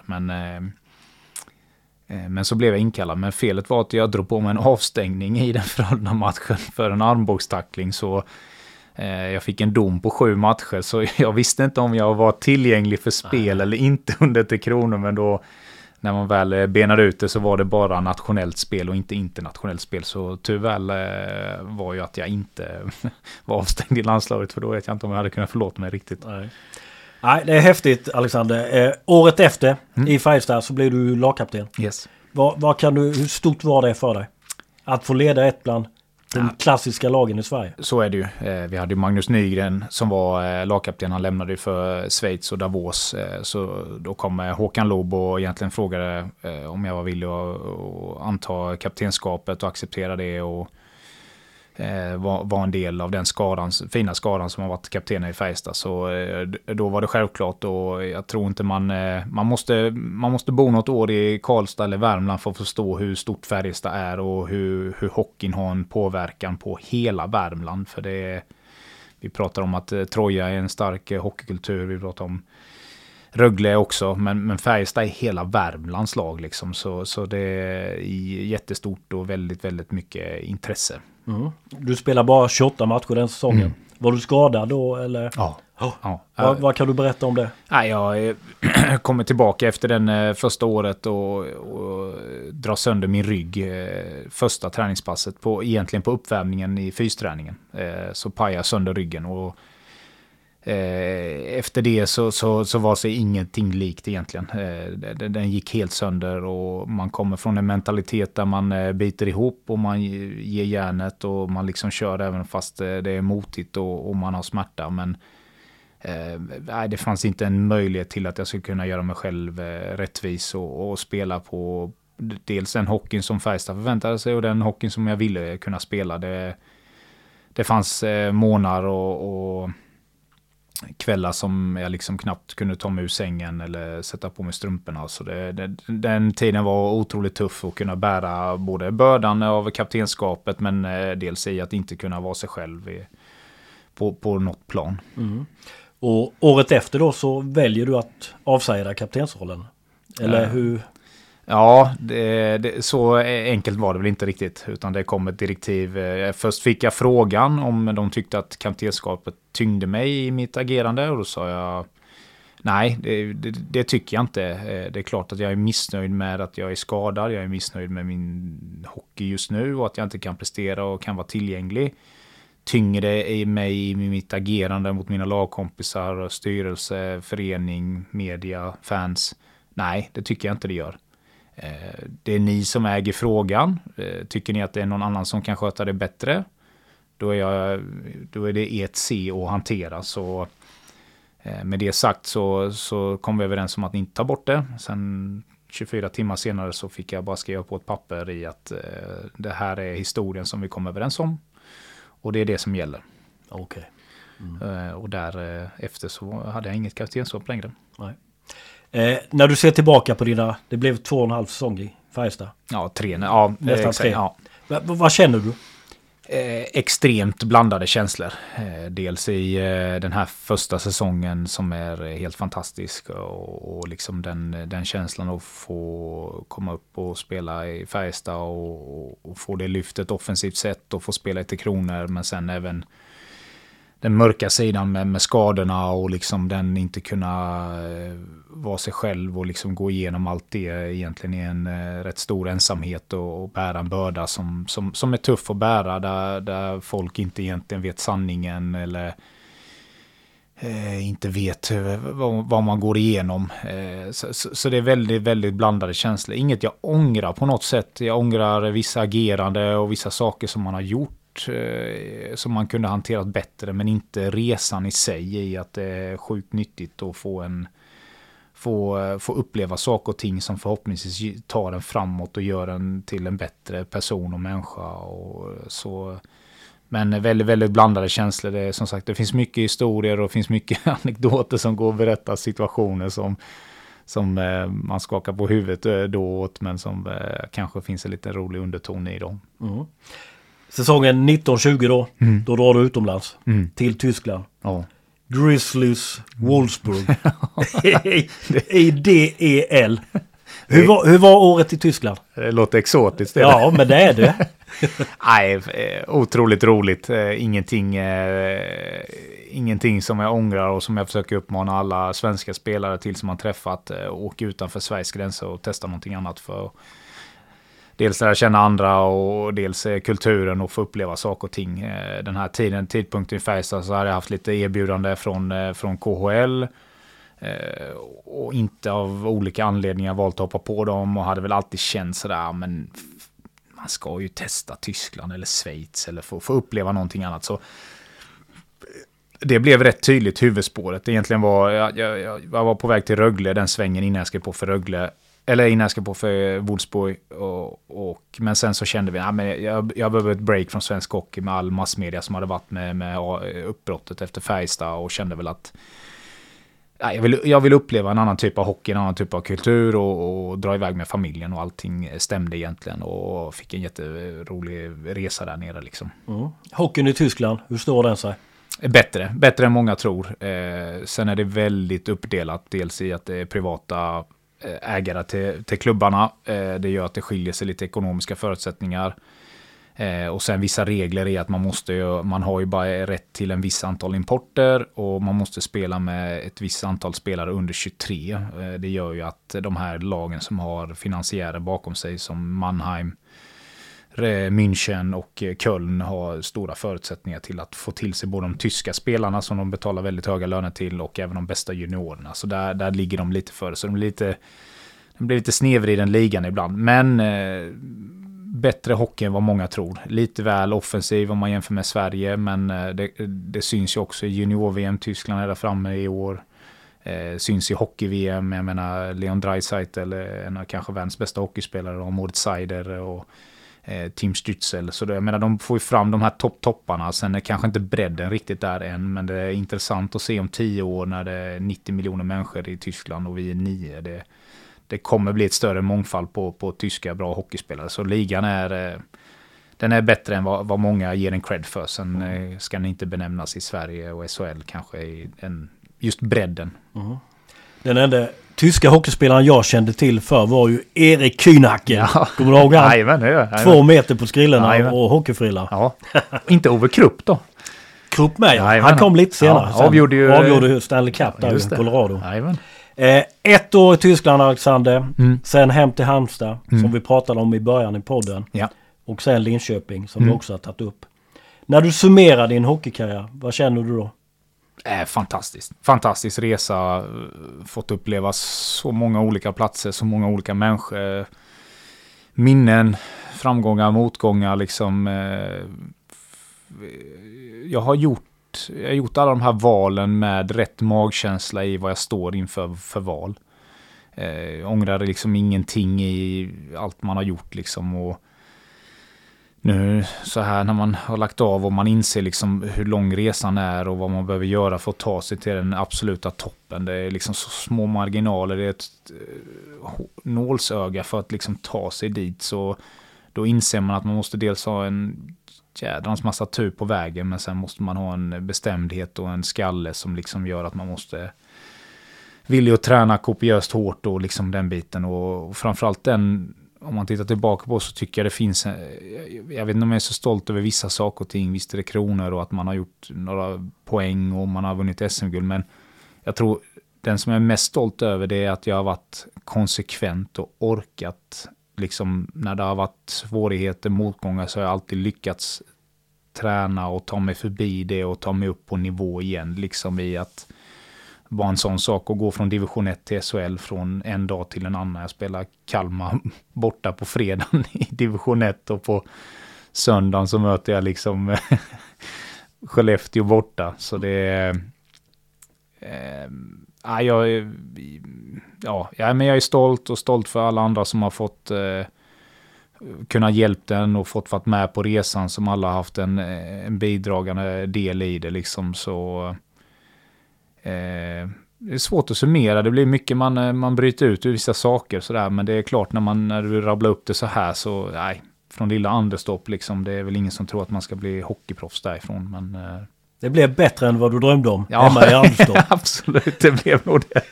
Men så blev jag inkallad. Men felet var att jag drog på mig en avstängning i den Frölunda-matchen för en armbågstackling. Så jag fick en dom på 7 matcher. Så jag visste inte om jag var tillgänglig för spel eller inte under Tre Kronor. Men då, när man väl benade ut det, så var det bara nationellt spel och inte internationellt spel. Så tyvärr var ju att jag inte var avstängd i landslaget, för då vet jag inte om jag hade kunnat förlåta mig riktigt. Nej, det är häftigt, Alexander. Året efter i Färjestad så blev du lagkapten. Yes. Hur stort var det för dig att få leda ett bland de klassiska lagen i Sverige? Så är det ju. Vi hade ju Magnus Nygren som var lagkapten. Han lämnade ju för Schweiz och Davos. Så då kom Håkan Loob och egentligen frågade om jag var villig att anta kaptenskapet och acceptera det och var en del av den fina skaran som har varit kapten i Färjestad. Så då var det självklart, och jag tror inte man måste bo något år i Karlstad eller Värmland för att förstå hur stort Färjestad är och hur hockeyn har en påverkan på hela Värmland. För vi pratar om att Troja är en stark hockeykultur, vi pratar om Rögle också, men Färjestad är hela Värmlands lag liksom, så det är jättestort och väldigt, väldigt mycket intresse. Du spelar bara 28 matcher den säsongen. Var du skadad då eller? Ja. Vad kan du berätta om det? Jag kommer tillbaka efter den första året och drar sönder min rygg första träningspasset egentligen på uppvärmningen i fysträningen. Så pajar sönder ryggen, och Efter det så var sig ingenting likt egentligen. Den gick helt sönder och man kommer från en mentalitet där man biter ihop och man ger järnet och man liksom kör även fast det är motigt och man har smärta. Men det fanns inte en möjlighet till att jag skulle kunna göra mig själv rättvis och spela på dels den hockeyn som Färjestad förväntade sig och den hockeyn som jag ville kunna spela. Det fanns månader och kvällar som jag liksom knappt kunde ta mig ur sängen eller sätta på mig strumporna. Så den tiden var otroligt tuff att kunna bära både bördan av kaptenskapet men dels i att inte kunna vara sig själv på något plan. Mm. Och året efter då så väljer du att avsäga kaptensrollen. Eller hur? Ja, så enkelt var det väl inte riktigt. Utan det kom ett direktiv. Först fick jag frågan om de tyckte att kaptenskapet tyngde mig i mitt agerande. Och då sa jag nej, det tycker jag inte. Det är klart att jag är missnöjd med att jag är skadad. Jag är missnöjd med min hockey just nu och att jag inte kan prestera och kan vara tillgänglig. Tyngre i mig i mitt agerande mot mina lagkompisar, styrelse, förening, media, fans. Nej, det tycker jag inte det gör. Det är ni som äger frågan. Tycker ni att det är någon annan som kan sköta det bättre? Då är det ert C att hantera. Så med det sagt så kom vi överens om att inte ta bort det. Sen 24 timmar senare så fick jag bara skriva på ett papper i att det här är historien som vi kom överens om. Och det är det som gäller. Okej. Och därefter så hade jag inget kaptenskap längre. Nej. När du ser tillbaka på det blev 2,5 säsong i Färjestad. Ja, 3. Ja, nästan 3. Ja. Vad känner du? Extremt blandade känslor. Dels i den här första säsongen som är helt fantastisk och liksom den känslan att få komma upp och spela i Färjestad och få det lyftet offensivt sett och få spela i Tre Kronor, men sen även den mörka sidan med skadorna och liksom den inte kunna vara sig själv och liksom gå igenom allt det egentligen i en rätt stor ensamhet och bära en börda som är tuff att bära där folk inte egentligen vet sanningen eller inte vet vad man går igenom. Så det är väldigt, väldigt blandade känslor. Inget jag ångrar på något sätt. Jag ångrar vissa agerande och vissa saker som man har gjort som man kunde hanterat bättre, men inte resan i sig i att det är sjukt nyttigt att få uppleva saker och ting som förhoppningsvis tar en framåt och gör en till en bättre person och människa och så. Men väldigt, väldigt blandade känslor. Det är, som sagt, det finns mycket historier och finns mycket anekdoter som går att berätta, situationer som man skakar på huvudet då åt, men som kanske finns en lite rolig underton i dem. Mm. Säsongen 1920 då drar du utomlands till Tyskland. Ja. Grizzlies Wolfsburg i DEL. Hur var året i Tyskland? Det låter exotiskt. Ja, men det är det. Nej, otroligt roligt. Ingenting som jag ångrar och som jag försöker uppmana alla svenska spelare till som man träffat. Åka utanför Sveriges gränser och testa någonting annat för dels lära känna andra och dels kulturen och få uppleva saker och ting. Den här tidpunkten i Färjestad så hade jag haft lite erbjudande från KHL och inte av olika anledningar valt att hoppa på dem och hade väl alltid känt sådär, men man ska ju testa Tyskland eller Schweiz eller få uppleva någonting annat. Så det blev rätt tydligt huvudspåret. Egentligen var jag var på väg till Rögle, den svängen innan jag skrev på för Rögle. Eller innan jag skrev på för Wolfsburg. Men sen så kände vi att jag behöver ett break från svensk hockey med all massmedia som hade varit med uppbrottet efter Färjestad och kände väl att jag vill uppleva en annan typ av hockey, en annan typ av kultur och dra iväg med familjen och allting stämde egentligen och fick en jätterolig resa där nere liksom. Hockeyn i Tyskland, hur står den sig? Bättre än många tror. Sen är det väldigt uppdelat, dels i att det är privata ägare till klubbarna. Det gör att det skiljer sig lite ekonomiska förutsättningar. Och sen vissa regler är att man har ju bara rätt till en viss antal importer och man måste spela med ett visst antal spelare under 23. Det gör ju att de här lagen som har finansiärer bakom sig som Mannheim, München och Köln har stora förutsättningar till att få till sig både de tyska spelarna som de betalar väldigt höga löner till och även de bästa juniorerna. Så där ligger de lite före. Så det blir lite snedvriden ligan ibland. Men bättre hockey än vad många tror. Lite väl offensiv om man jämför med Sverige, men det syns ju också i junior-VM. Tyskland är där framme i år. Syns i hockey-VM. Jag menar Leon Draisaitl är en av kanske världens bästa hockeyspelare, och Moritz Seider och Tim Stützle. Så jag menar, de får ju fram de här topparna. Sen är kanske inte bredden riktigt där än, men det är intressant att se om 10 år när det är 90 miljoner människor i Tyskland och vi är 9. Det kommer bli ett större mångfald på tyska bra hockeyspelare. Så ligan den är bättre än vad många ger en cred för. Sen ska den inte benämnas i Sverige och SHL kanske i just bredden. Mm. Den enda tyska hockeyspelaren jag kände till för var ju Erik Kühnhacken. Ja. Kommer du ihåg han? Jajamän. 2 meter på skrillorna och hockeyfrilla. Ja. Inte Ove Krupp då? Krupp med, ja. Han kom lite senare. Ja, avgjorde Stanley Cup där i Colorado. Jajamän. 1 år i Tyskland, Alexander. Sen hem till Halmstad, som vi pratade om i början i podden. Ja. Och sen Linköping, som du också har tagit upp. När du summerar din hockeykarriär, vad känner du då? Fantastiskt. Fantastisk resa. Fått uppleva så många olika platser, så många olika människor. Minnen, framgångar, motgångar. Liksom, jag har gjort alla de här valen med rätt magkänsla i vad jag står inför för val. Jag ångrar liksom ingenting i allt man har gjort. Liksom, och nu så här när man har lagt av och man inser liksom hur lång resan är och vad man behöver göra för att ta sig till den absoluta toppen. Det är liksom så små marginaler, det är ett nålsöga för att liksom ta sig dit. Så då inser man att man måste dels ha en jädrans massa tur på vägen, men sen måste man ha en bestämdhet och en skalle som liksom gör att man måste vilja träna kopiöst hårt och liksom den biten. Och framförallt den, om man tittar tillbaka på, så tycker jag det finns, jag vet inte om jag är så stolt över vissa saker och ting, visst är det kronor och att man har gjort några poäng och man har vunnit SM-guld, men jag tror den som jag är mest stolt över, det är att jag har varit konsekvent och orkat, liksom när det har varit svårigheter, motgångar, så har jag alltid lyckats träna och ta mig förbi det och ta mig upp på nivå igen, liksom i att var en sån sak att gå från division 1 till SHL från en dag till en annan. Jag spelar Kalmar borta på fredagen i division 1 och på söndagen så möter jag liksom Skellefteå borta. Så det är men jag är stolt för alla andra som har fått kunna hjälpt den och fått varit med på resan, som alla har haft en bidragande del i det liksom. Så det är svårt att summera. Det blir mycket man bryter ut ur vissa saker sådär, men det är klart när du rabblar upp det så här, så nej, från lilla Anderstorp liksom, det är väl ingen som tror att man ska bli hockeyproffs därifrån, men det blev bättre än vad du drömde om hemma i Anderstorp. Absolut, det blev nog det.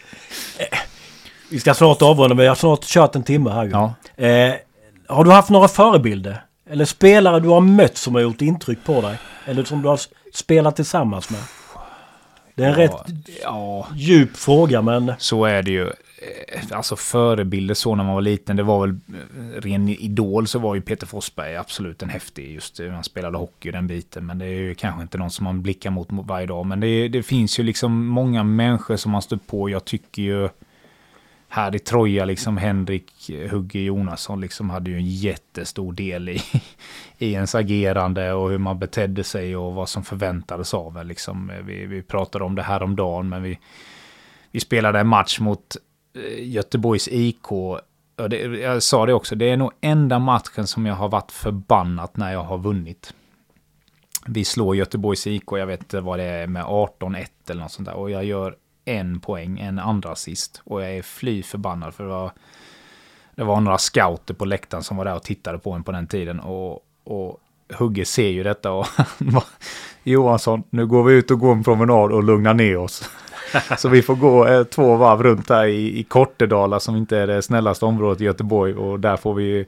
Vi ska snart avrunda, men jag har snart kört en timme här. Ja. Har du haft några förebilder? Eller spelare du har mött som har gjort intryck på dig? Eller som du har spelat tillsammans med? Det är en rätt djup fråga, men så är det ju. Alltså förebilder så när man var liten, det var väl ren idol, så var ju Peter Forsberg absolut en häftig, just hur han spelade hockey och den biten, men det är ju kanske inte någon som man blickar mot varje dag, men det finns ju liksom många människor som man stött på. Jag tycker ju här i Troja liksom Henrik Hugge Jonasson liksom hade ju en jättestor del i ens agerande och hur man betedde sig och vad som förväntades av en liksom. Vi pratade om det här om dagen, men vi spelade en match mot Göteborgs IK. Jag sa det också, det är nog enda matchen som jag har varit förbannat när jag har vunnit. Vi slår Göteborgs IK, jag vet inte vad det är, med 18-1 eller något sånt där, och jag gör 1 poäng, en andra assist, och jag är fly förbannad för det var några scouter på läktaren som var där och tittade på en på den tiden, och Hugge ser ju detta och Johansson, nu går vi ut och går en promenad och lugnar ner oss. Så vi får gå 2 varv runt här i Kortedala, som inte är det snällaste området i Göteborg, och där får vi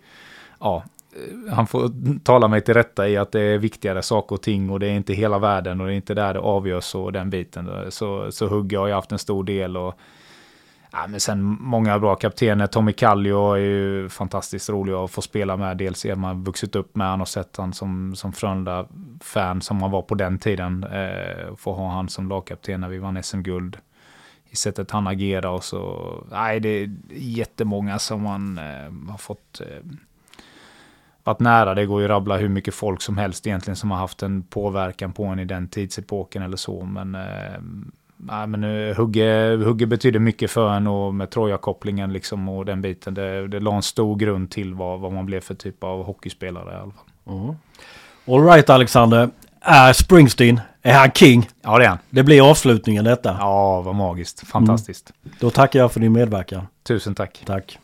han får tala mig till rätta i att det är viktigare saker och ting, och det är inte hela världen och det är inte där det avgörs och den biten. Så Hugge har ju haft en stor del, och Ja, men sen många bra kaptener. Tommy Kallio är ju fantastiskt rolig att få spela med. Dels är man vuxit upp med han och sett han som Frölunda-fan som man var på den tiden. Få ha han som lagkapten när vi vann SM-guld. I sättet han agerar och så. Nej, det är jättemånga som man har fått varit nära. Det går ju att rabbla hur mycket folk som helst egentligen som har haft en påverkan på en i den tidsepoken eller så. Men Hugge betyder mycket för en och med Troja-kopplingen liksom och den biten. Det la en stor grund till vad man blev för typ av hockeyspelare i alla fall. Mm. All right, Alexander. Är Springsteen, är han king? Ja, det är han. Det blir avslutningen detta. Ja, vad magiskt. Fantastiskt. Då tackar jag för din medverkan. Tusen tack. Tack.